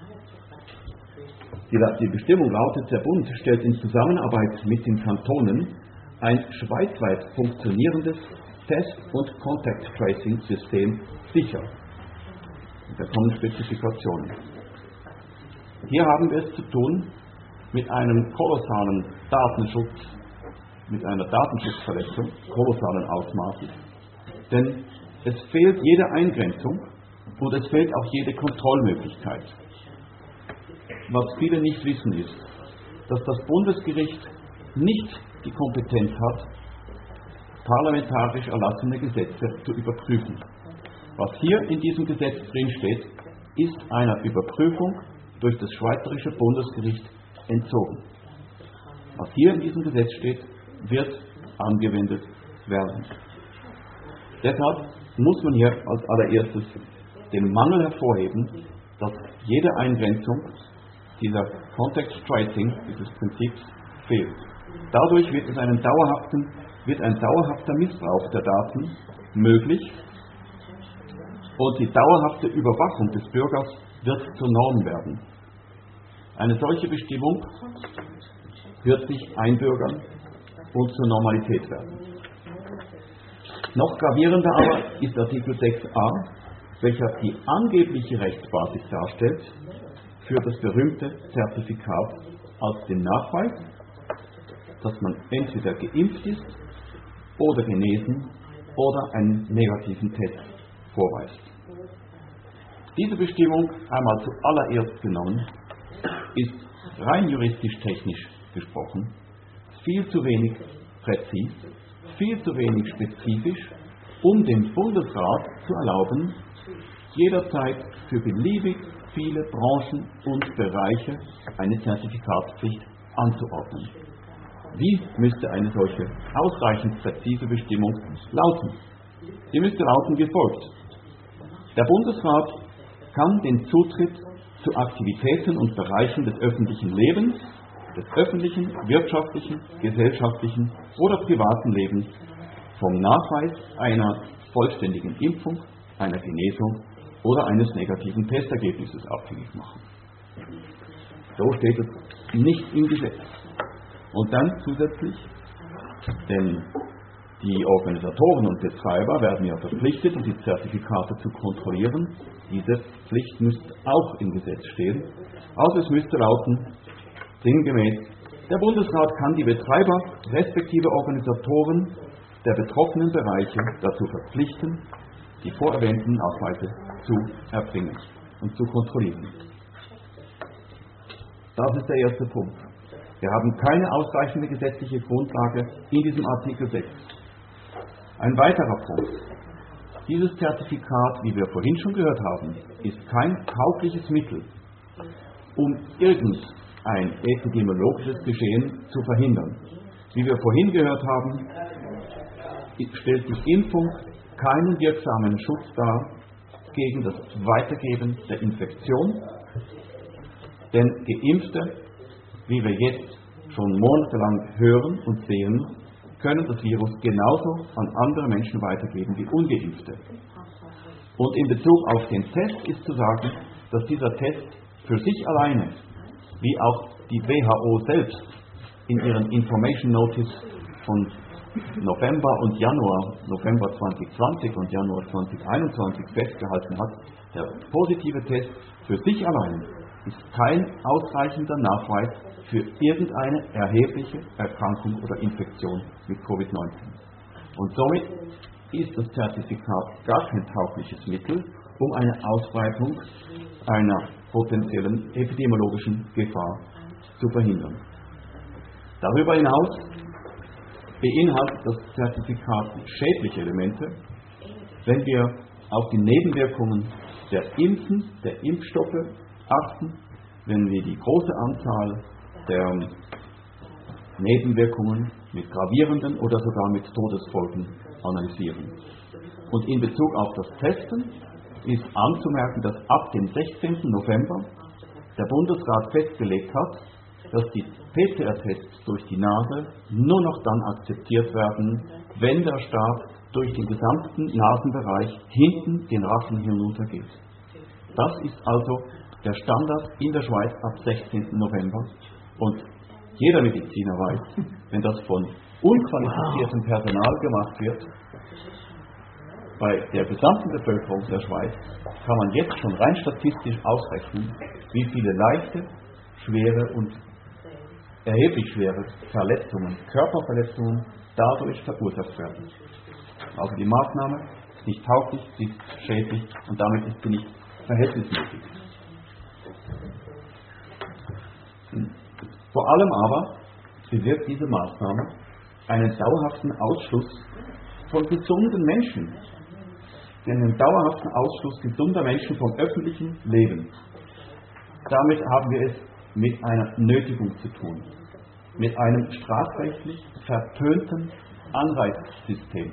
die, die Bestimmung lautet, der Bund stellt in Zusammenarbeit mit den Kantonen ein schweizweit funktionierendes Test- und Contact Tracing System sicher. Und da kommen Spezifikationen. Hier haben wir es zu tun mit einem kolossalen Datenschutz, mit einer Datenschutzverletzung kolossalen Ausmaßes. Denn es fehlt jede Eingrenzung und es fehlt auch jede Kontrollmöglichkeit. Was viele nicht wissen ist, dass das Bundesgericht nicht die Kompetenz hat, parlamentarisch erlassene Gesetze zu überprüfen. Was hier in diesem Gesetz drinsteht, ist einer Überprüfung durch das Schweizerische Bundesgericht entzogen. Was hier in diesem Gesetz steht, wird angewendet werden. Deshalb muss man hier als allererstes den Mangel hervorheben, dass jede Eingrenzung dieser Contact Tracing, dieses Prinzips, fehlt. Dadurch wird, es einen dauerhaften, wird ein dauerhafter Missbrauch der Daten möglich und die dauerhafte Überwachung des Bürgers wird zur Norm werden. Eine solche Bestimmung wird sich einbürgern und zur Normalität werden. Noch gravierender aber ist Artikel sechs a, welcher die angebliche Rechtsbasis darstellt für das berühmte Zertifikat als den Nachweis, dass man entweder geimpft ist oder genesen oder einen negativen Test vorweist. Diese Bestimmung, einmal zuallererst genommen, ist rein juristisch-technisch gesprochen viel zu wenig präzis, viel zu wenig spezifisch, um dem Bundesrat zu erlauben, jederzeit für beliebig viele Branchen und Bereiche eine Zertifikatspflicht anzuordnen. Wie müsste eine solche ausreichend präzise Bestimmung lauten? Sie müsste lauten wie folgt. Der Bundesrat kann den Zutritt zu Aktivitäten und Bereichen des öffentlichen Lebens, des öffentlichen, wirtschaftlichen, gesellschaftlichen oder privaten Lebens vom Nachweis einer vollständigen Impfung, einer Genesung oder eines negativen Testergebnisses abhängig machen. So steht es nicht im Gesetz. Und dann zusätzlich, denn die Organisatoren und Betreiber werden ja verpflichtet, die Zertifikate zu kontrollieren. Diese Pflicht müsste auch im Gesetz stehen. Also es müsste lauten, sinngemäß, der Bundesrat kann die Betreiber respektive Organisatoren der betroffenen Bereiche dazu verpflichten, die vorerwähnten Nachweise zu erbringen und zu kontrollieren. Das ist der erste Punkt. Wir haben keine ausreichende gesetzliche Grundlage in diesem Artikel sechs. Ein weiterer Punkt. Dieses Zertifikat, wie wir vorhin schon gehört haben, ist kein taugliches Mittel, um irgendein epidemiologisches Geschehen zu verhindern. Wie wir vorhin gehört haben, stellt die Impfung keinen wirksamen Schutz dar gegen das Weitergeben der Infektion, denn Geimpfte, wie wir jetzt schon monatelang hören und sehen, können das Virus genauso an andere Menschen weitergeben wie Ungeimpfte. Und in Bezug auf den Test ist zu sagen, dass dieser Test für sich alleine, wie auch die W H O selbst in ihren Information Notice von November und Januar, November zweitausendzwanzig und Januar zweitausendeinundzwanzig festgehalten hat, der positive Test für sich allein ist kein ausreichender Nachweis für irgendeine erhebliche Erkrankung oder Infektion mit Covid neunzehn. Und somit ist das Zertifikat gar kein taugliches Mittel, um eine Ausbreitung einer potenziellen epidemiologischen Gefahr zu verhindern. Darüber hinaus beinhaltet das Zertifikat schädliche Elemente, wenn wir auf die Nebenwirkungen der Impfen, der Impfstoffe achten, wenn wir die große Anzahl der Nebenwirkungen mit gravierenden oder sogar mit Todesfolgen analysieren. Und in Bezug auf das Testen ist anzumerken, dass ab dem sechzehnten November der Bundesrat festgelegt hat, dass die P C R-Tests durch die Nase nur noch dann akzeptiert werden, wenn der Stab durch den gesamten Nasenbereich hinten den Rachen hinuntergeht. Das ist also der Standard in der Schweiz ab sechzehnten November. Und jeder Mediziner weiß, wenn das von unqualifiziertem Personal gemacht wird, bei der gesamten Bevölkerung der Schweiz kann man jetzt schon rein statistisch ausrechnen, wie viele leichte, schwere und erheblich schwere Verletzungen, Körperverletzungen dadurch verursacht werden. Also die Maßnahme ist nicht tauglich, sie ist schädlich und damit ist sie nicht verhältnismäßig. Vor allem aber bewirkt diese Maßnahme einen dauerhaften Ausschluss von gesunden Menschen, einen dauerhaften Ausschluss gesunder Menschen vom öffentlichen Leben. Damit haben wir es mit einer Nötigung zu tun, mit einem strafrechtlich verpönten Anreizsystem.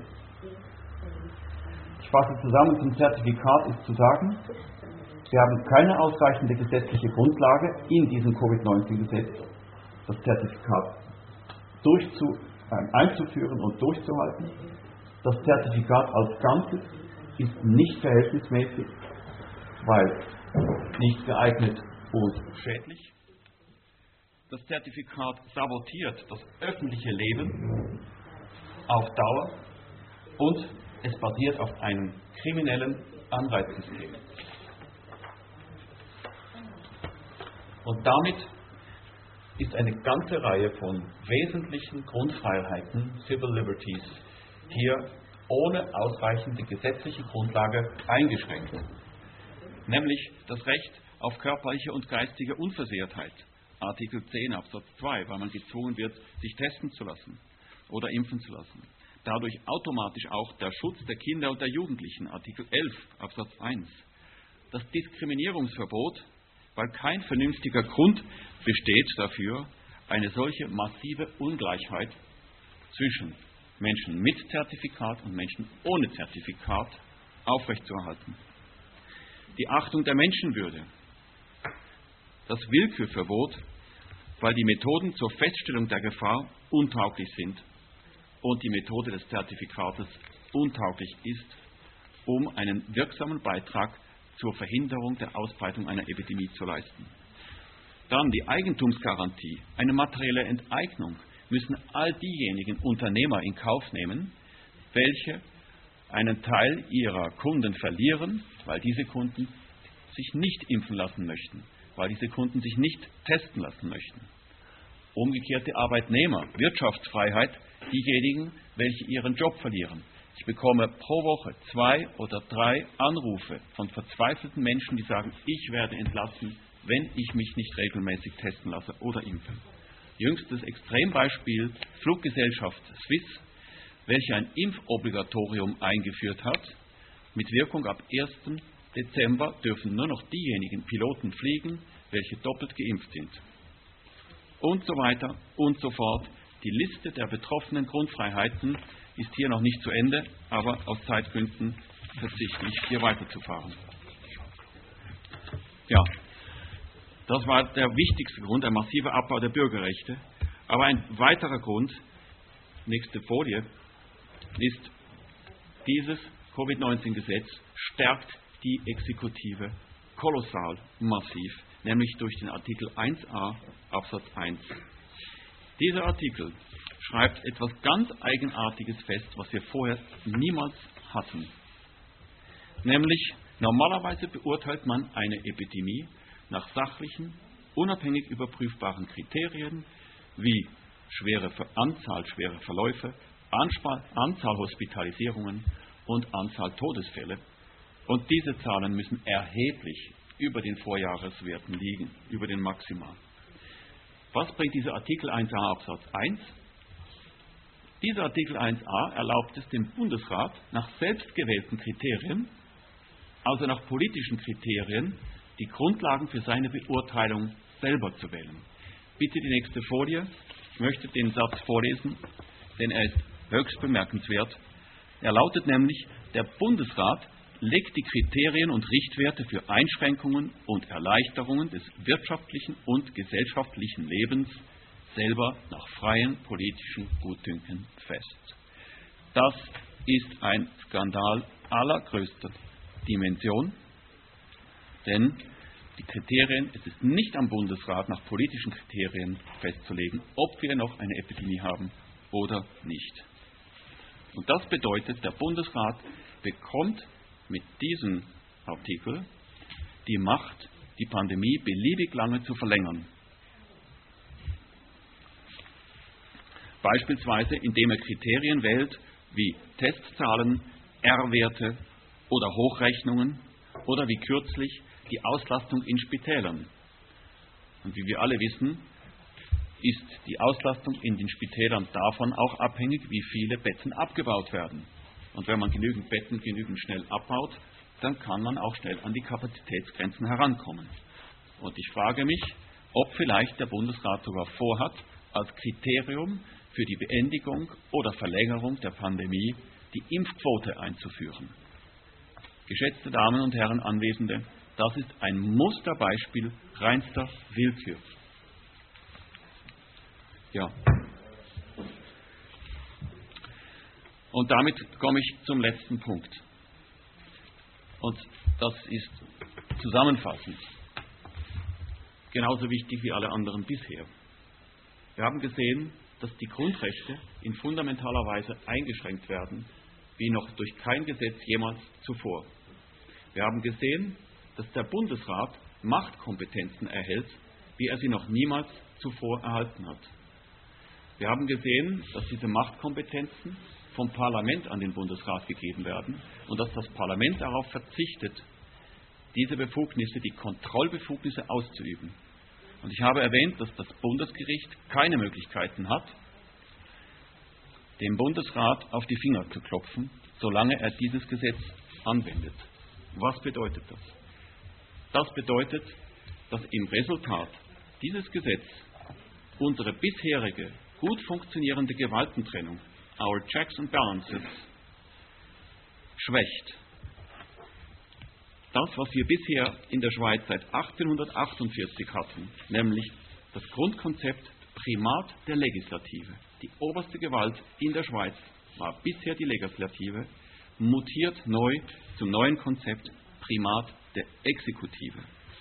Ich fasse zusammen, zum Zertifikat ist zu sagen, wir haben keine ausreichende gesetzliche Grundlage in diesem Covid neunzehn Gesetz, das Zertifikat durchzu, äh, einzuführen und durchzuhalten. Das Zertifikat als Ganzes ist nicht verhältnismäßig, weil nicht geeignet und schädlich. Das Zertifikat sabotiert das öffentliche Leben auf Dauer und es basiert auf einem kriminellen Anreizsystem. Und damit ist eine ganze Reihe von wesentlichen Grundfreiheiten, Civil Liberties, hier ohne ausreichende gesetzliche Grundlage eingeschränkt. Nämlich das Recht auf körperliche und geistige Unversehrtheit, Artikel zehn Absatz zwei, weil man gezwungen wird, sich testen zu lassen oder impfen zu lassen. Dadurch automatisch auch der Schutz der Kinder und der Jugendlichen, Artikel elf Absatz eins. Das Diskriminierungsverbot, weil kein vernünftiger Grund besteht dafür, eine solche massive Ungleichheit zwischen Menschen mit Zertifikat und Menschen ohne Zertifikat aufrechtzuerhalten. Die Achtung der Menschenwürde, das Willkürverbot, weil die Methoden zur Feststellung der Gefahr untauglich sind und die Methode des Zertifikates untauglich ist, um einen wirksamen Beitrag zur Verhinderung der Ausbreitung einer Epidemie zu leisten. Dann die Eigentumsgarantie, eine materielle Enteignung müssen all diejenigen Unternehmer in Kauf nehmen, welche einen Teil ihrer Kunden verlieren, weil diese Kunden sich nicht impfen lassen möchten, weil diese Kunden sich nicht testen lassen möchten. Umgekehrt die Arbeitnehmer, Wirtschaftsfreiheit, diejenigen, welche ihren Job verlieren. Ich bekomme pro Woche zwei oder drei Anrufe von verzweifelten Menschen, die sagen, ich werde entlassen, wenn ich mich nicht regelmäßig testen lasse oder impfen. Jüngstes Extrembeispiel, Fluggesellschaft Swiss, welche ein Impfobligatorium eingeführt hat. Mit Wirkung ab ersten Dezember dürfen nur noch diejenigen Piloten fliegen, welche doppelt geimpft sind. Und so weiter und so fort. Die Liste der betroffenen Grundfreiheiten ist hier noch nicht zu Ende, aber aus Zeitgründen verzichte ich, hier weiterzufahren. Ja, das war der wichtigste Grund, der massive Abbau der Bürgerrechte. Aber ein weiterer Grund, nächste Folie, ist, dieses Covid neunzehn Gesetz stärkt die Exekutive kolossal massiv, nämlich durch den Artikel eins a Absatz eins. Dieser Artikel schreibt etwas ganz Eigenartiges fest, was wir vorher niemals hatten. Nämlich, normalerweise beurteilt man eine Epidemie nach sachlichen, unabhängig überprüfbaren Kriterien wie schwere Anzahl schwere Verläufe, Anzahl Hospitalisierungen und Anzahl Todesfälle. Und diese Zahlen müssen erheblich über den Vorjahreswerten liegen, über den Maximal. Was bringt dieser Artikel eins a Absatz eins? Dieser Artikel eins a erlaubt es dem Bundesrat, nach selbstgewählten Kriterien, also nach politischen Kriterien, die Grundlagen für seine Beurteilung selber zu wählen. Bitte die nächste Folie. Ich möchte den Satz vorlesen, denn er ist höchst bemerkenswert. Er lautet nämlich, der Bundesrat legt die Kriterien und Richtwerte für Einschränkungen und Erleichterungen des wirtschaftlichen und gesellschaftlichen Lebens selber nach freien politischen Gutdünken fest. Das ist ein Skandal allergrößter Dimension, denn die Kriterien, es ist nicht am Bundesrat, nach politischen Kriterien festzulegen, ob wir noch eine Epidemie haben oder nicht. Und das bedeutet, der Bundesrat bekommt mit diesem Artikel die Macht, die Pandemie beliebig lange zu verlängern. Beispielsweise, indem er Kriterien wählt wie Testzahlen, R-Werte oder Hochrechnungen oder wie kürzlich die Auslastung in Spitälern. Und wie wir alle wissen, ist die Auslastung in den Spitälern davon auch abhängig, wie viele Betten abgebaut werden. Und wenn man genügend Betten genügend schnell abbaut, dann kann man auch schnell an die Kapazitätsgrenzen herankommen. Und ich frage mich, ob vielleicht der Bundesrat sogar vorhat, als Kriterium für die Beendigung oder Verlängerung der Pandemie die Impfquote einzuführen. Geschätzte Damen und Herren Anwesende, das ist ein Musterbeispiel reinster Willkür. Ja. Und damit komme ich zum letzten Punkt. Und das ist zusammenfassend genauso wichtig wie alle anderen bisher. Wir haben gesehen, dass die Grundrechte in fundamentaler Weise eingeschränkt werden, wie noch durch kein Gesetz jemals zuvor. Wir haben gesehen, dass der Bundesrat Machtkompetenzen erhält, wie er sie noch niemals zuvor erhalten hat. Wir haben gesehen, dass diese Machtkompetenzen vom Parlament an den Bundesrat gegeben werden und dass das Parlament darauf verzichtet, diese Befugnisse, die Kontrollbefugnisse auszuüben. Und ich habe erwähnt, dass das Bundesgericht keine Möglichkeiten hat, dem Bundesrat auf die Finger zu klopfen, solange er dieses Gesetz anwendet. Was bedeutet das? Das bedeutet, dass im Resultat dieses Gesetz unsere bisherige, gut funktionierende Gewaltentrennung, our checks and balances, schwächt. Das, was wir bisher in der Schweiz seit achtzehnhundertachtundvierzig hatten, nämlich das Grundkonzept Primat der Legislative. Die oberste Gewalt in der Schweiz war bisher die Legislative, mutiert neu zum neuen Konzept Primat der Exekutive.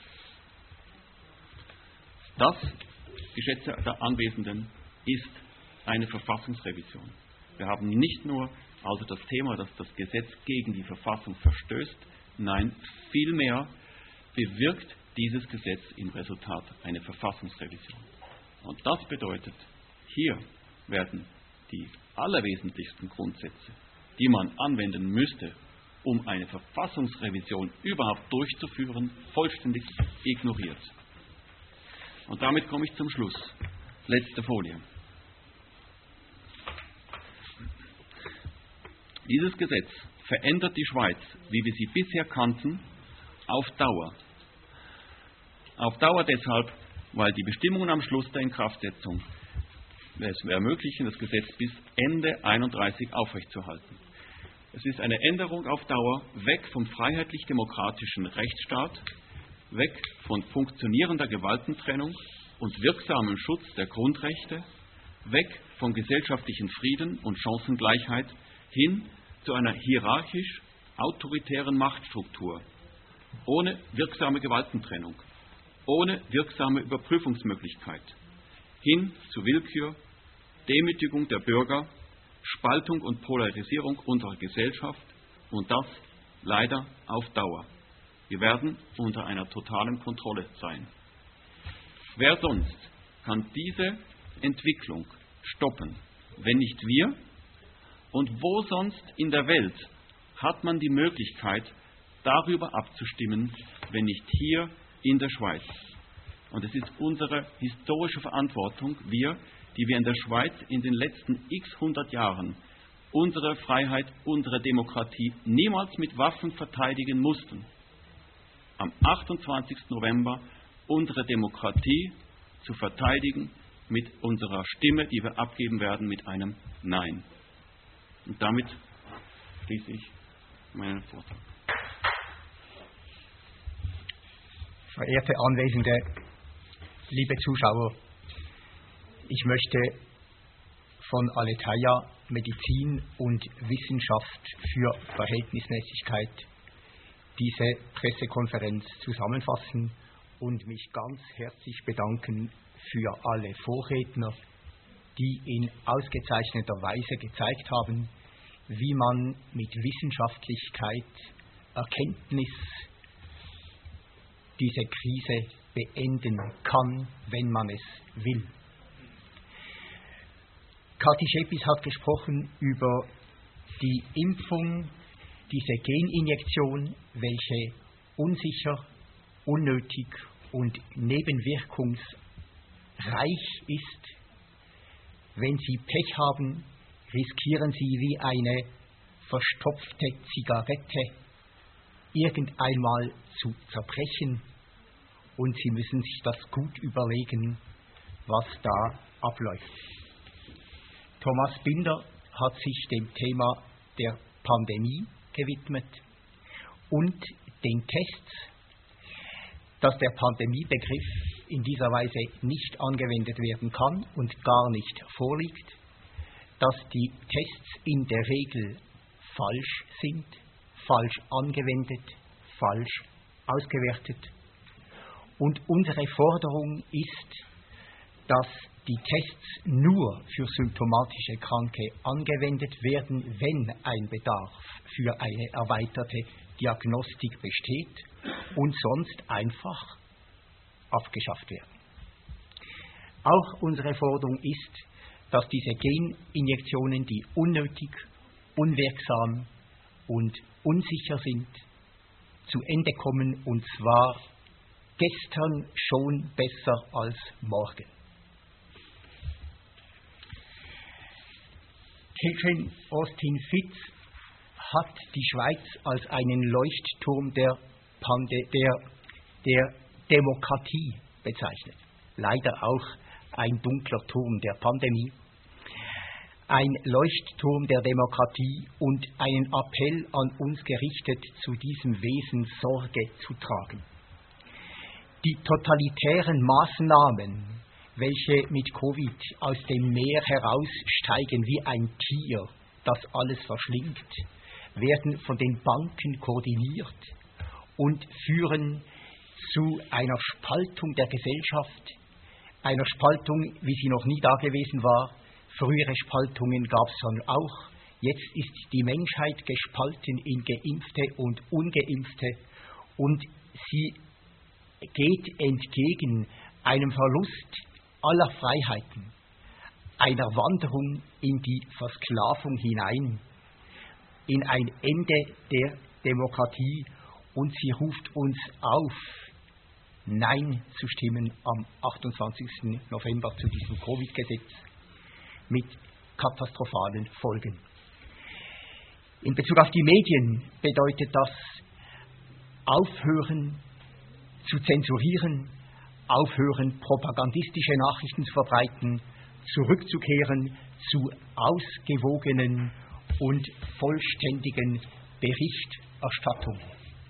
Das, geschätzte Anwesenden, ist eine Verfassungsrevision. Wir haben nicht nur also das Thema, dass das Gesetz gegen die Verfassung verstößt, nein, vielmehr bewirkt dieses Gesetz im Resultat eine Verfassungsrevision. Und das bedeutet, hier werden die allerwesentlichsten Grundsätze, die man anwenden müsste, um eine Verfassungsrevision überhaupt durchzuführen, vollständig ignoriert. Und damit komme ich zum Schluss. Letzte Folie. Dieses Gesetz verändert die Schweiz, wie wir sie bisher kannten, auf Dauer. Auf Dauer deshalb, weil die Bestimmungen am Schluss der Inkraftsetzung es ermöglichen, das Gesetz bis Ende einunddreißig aufrechtzuerhalten. Es ist eine Änderung auf Dauer weg vom freiheitlich-demokratischen Rechtsstaat, weg von funktionierender Gewaltentrennung und wirksamem Schutz der Grundrechte, weg vom gesellschaftlichen Frieden und Chancengleichheit hin zu einer hierarchisch-autoritären Machtstruktur, ohne wirksame Gewaltentrennung, ohne wirksame Überprüfungsmöglichkeit, hin zu Willkür, Demütigung der Bürger, Spaltung und Polarisierung unserer Gesellschaft und das leider auf Dauer. Wir werden unter einer totalen Kontrolle sein. Wer sonst kann diese Entwicklung stoppen, wenn nicht wir? Und wo sonst in der Welt hat man die Möglichkeit, darüber abzustimmen, wenn nicht hier in der Schweiz? Und es ist unsere historische Verantwortung, wir, die wir in der Schweiz in den letzten x hundert Jahren unsere Freiheit, unsere Demokratie niemals mit Waffen verteidigen mussten, am achtundzwanzigsten November unsere Demokratie zu verteidigen mit unserer Stimme, die wir abgeben werden, mit einem Nein. Und damit schließe ich meinen Vortrag. Verehrte Anwesende, liebe Zuschauer, ich möchte von Aletheia Medizin und Wissenschaft für Verhältnismäßigkeit diese Pressekonferenz zusammenfassen und mich ganz herzlich bedanken für alle Vorredner, die in ausgezeichneter Weise gezeigt haben, wie man mit Wissenschaftlichkeit, Erkenntnis diese Krise beenden kann, wenn man es will. Kathi Schepis hat gesprochen über die Impfung, diese Geninjektion, welche unsicher, unnötig und nebenwirkungsreich ist. Wenn Sie Pech haben, riskieren Sie wie eine verstopfte Zigarette irgendeinmal zu zerbrechen und Sie müssen sich das gut überlegen, was da abläuft. Thomas Binder hat sich dem Thema der Pandemie gewidmet und den Tests, dass der Pandemiebegriff in dieser Weise nicht angewendet werden kann und gar nicht vorliegt, dass die Tests in der Regel falsch sind, falsch angewendet, falsch ausgewertet. Und unsere Forderung ist, dass die Tests nur für symptomatische Kranke angewendet werden, wenn ein Bedarf für eine erweiterte Diagnostik besteht und sonst einfach abgeschafft werden. Auch unsere Forderung ist, dass diese Geninjektionen, die unnötig, unwirksam und unsicher sind, zu Ende kommen, und zwar gestern schon besser als morgen. Catherine Austin Fitz hat die Schweiz als einen Leuchtturm der, Pande der, der Demokratie bezeichnet. Leider auch ein dunkler Turm der Pandemie. Ein Leuchtturm der Demokratie und einen Appell an uns gerichtet, zu diesem Wesen Sorge zu tragen. Die totalitären Maßnahmen, welche mit Covid aus dem Meer heraussteigen wie ein Tier, das alles verschlingt, werden von den Banken koordiniert und führen zu einer Spaltung der Gesellschaft, einer Spaltung, wie sie noch nie da gewesen war. Frühere Spaltungen gab es schon auch. Jetzt ist die Menschheit gespalten in Geimpfte und Ungeimpfte und sie geht entgegen einem Verlust aller Freiheiten, einer Wanderung in die Versklavung hinein, in ein Ende der Demokratie, und sie ruft uns auf, Nein zu stimmen am achtundzwanzigsten November zu diesem Covid-Gesetz mit katastrophalen Folgen. In Bezug auf die Medien bedeutet das aufhören zu zensurieren, aufhören propagandistische Nachrichten zu verbreiten, zurückzukehren zu ausgewogenen und vollständigen Berichterstattung.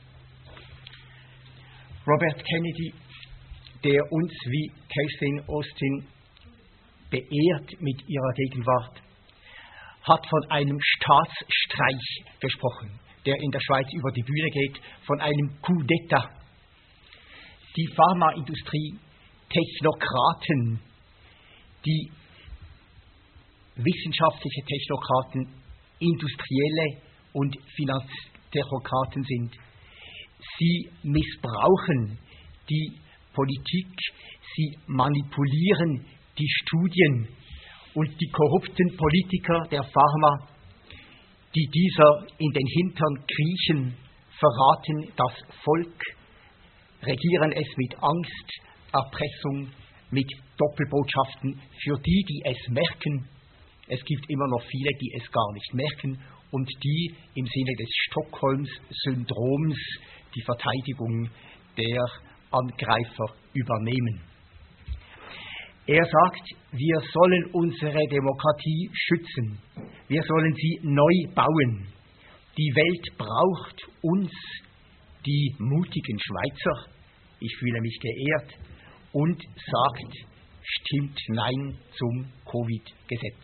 Robert Kennedy, der uns wie Catherine Austin beehrt mit ihrer Gegenwart, hat von einem Staatsstreich gesprochen, der in der Schweiz über die Bühne geht, von einem Coup d'État. Die Pharmaindustrie, Technokraten, die wissenschaftliche Technokraten, industrielle und Finanztechnokraten sind. Sie missbrauchen die Politik, sie manipulieren die Studien, und die korrupten Politiker der Pharma, die dieser in den Hintern kriechen, verraten das Volk, regieren es mit Angst, Erpressung, mit Doppelbotschaften für die, die es merken. Es gibt immer noch viele, die es gar nicht merken und die im Sinne des Stockholms-Syndroms die Verteidigung der Angreifer übernehmen. Er sagt, wir sollen unsere Demokratie schützen. Wir sollen sie neu bauen. Die Welt braucht uns, die mutigen Schweizer, ich fühle mich geehrt und sagt, stimmt Nein zum Covid-Gesetz.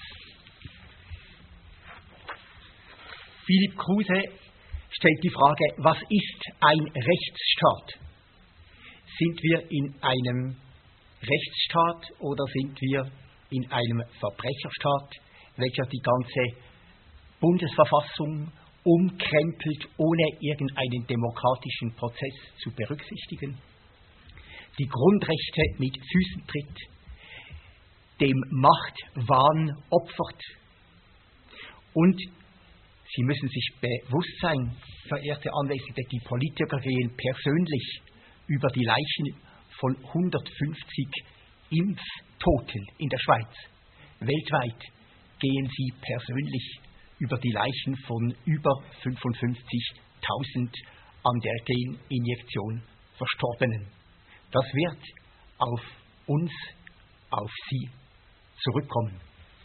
Philipp Kruse stellt die Frage, was ist ein Rechtsstaat? Sind wir in einem Rechtsstaat oder sind wir in einem Verbrecherstaat, welcher die ganze Bundesverfassung umkrempelt, ohne irgendeinen demokratischen Prozess zu berücksichtigen, die Grundrechte mit Füßen tritt, dem Machtwahn opfert. Und Sie müssen sich bewusst sein, verehrte Anwesende, die Politiker gehen persönlich über die Leichen von hundertfünfzig Impftoten in der Schweiz. Weltweit gehen sie persönlich über die Leichen von über fünfundfünfzigtausend an der Geninjektion Verstorbenen. Das wird auf uns, auf Sie zurückkommen.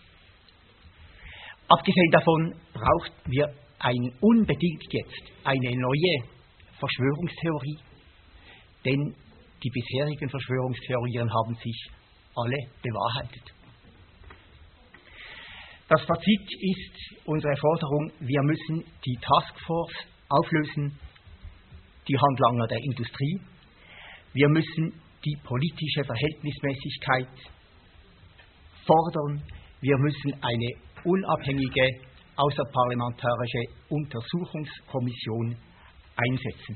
Abgesehen davon brauchen wir ein, unbedingt jetzt eine neue Verschwörungstheorie, denn die bisherigen Verschwörungstheorien haben sich alle bewahrheitet. Das Fazit ist unsere Forderung, wir müssen die Taskforce auflösen, die Handlanger der Industrie. Wir müssen die politische Verhältnismäßigkeit fordern. Wir müssen eine unabhängige außerparlamentarische Untersuchungskommission einsetzen.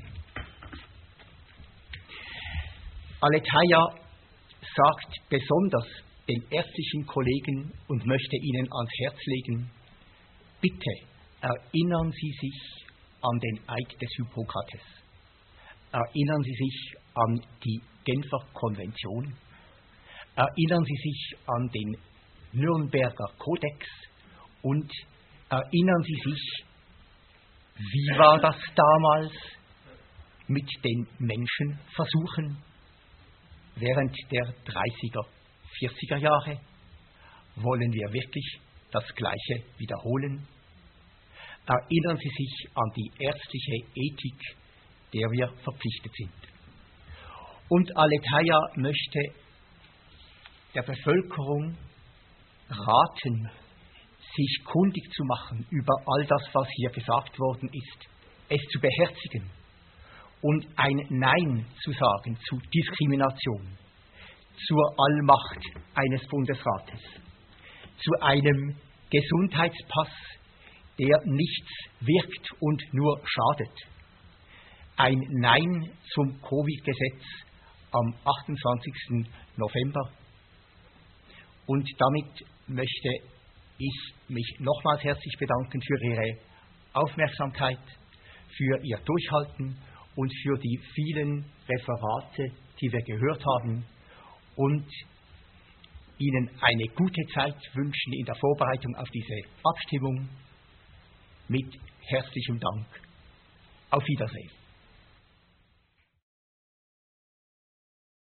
Alethea sagt besonders den ärztlichen Kollegen und möchte ihnen ans Herz legen, bitte erinnern Sie sich an den Eid des Hippokrates. Erinnern Sie sich an die Genfer Konvention. Erinnern Sie sich an den Nürnberger Kodex und erinnern Sie sich, wie war das damals mit den Menschenversuchen während der dreißiger, vierziger Jahre? Wollen wir wirklich das Gleiche wiederholen? Erinnern Sie sich an die ärztliche Ethik, der wir verpflichtet sind. Und Alethea möchte der Bevölkerung raten, sich kundig zu machen über all das, was hier gesagt worden ist, es zu beherzigen und ein Nein zu sagen zu Diskrimination, zur Allmacht eines Bundesrates, zu einem Gesundheitspass, der nichts wirkt und nur schadet. Ein Nein zum Covid-Gesetz am achtundzwanzigsten November. Und damit möchte ich mich nochmals herzlich bedanken für Ihre Aufmerksamkeit, für Ihr Durchhalten und für die vielen Referate, die wir gehört haben, und Ihnen eine gute Zeit wünschen in der Vorbereitung auf diese Abstimmung. Mit herzlichem Dank. Auf Wiedersehen.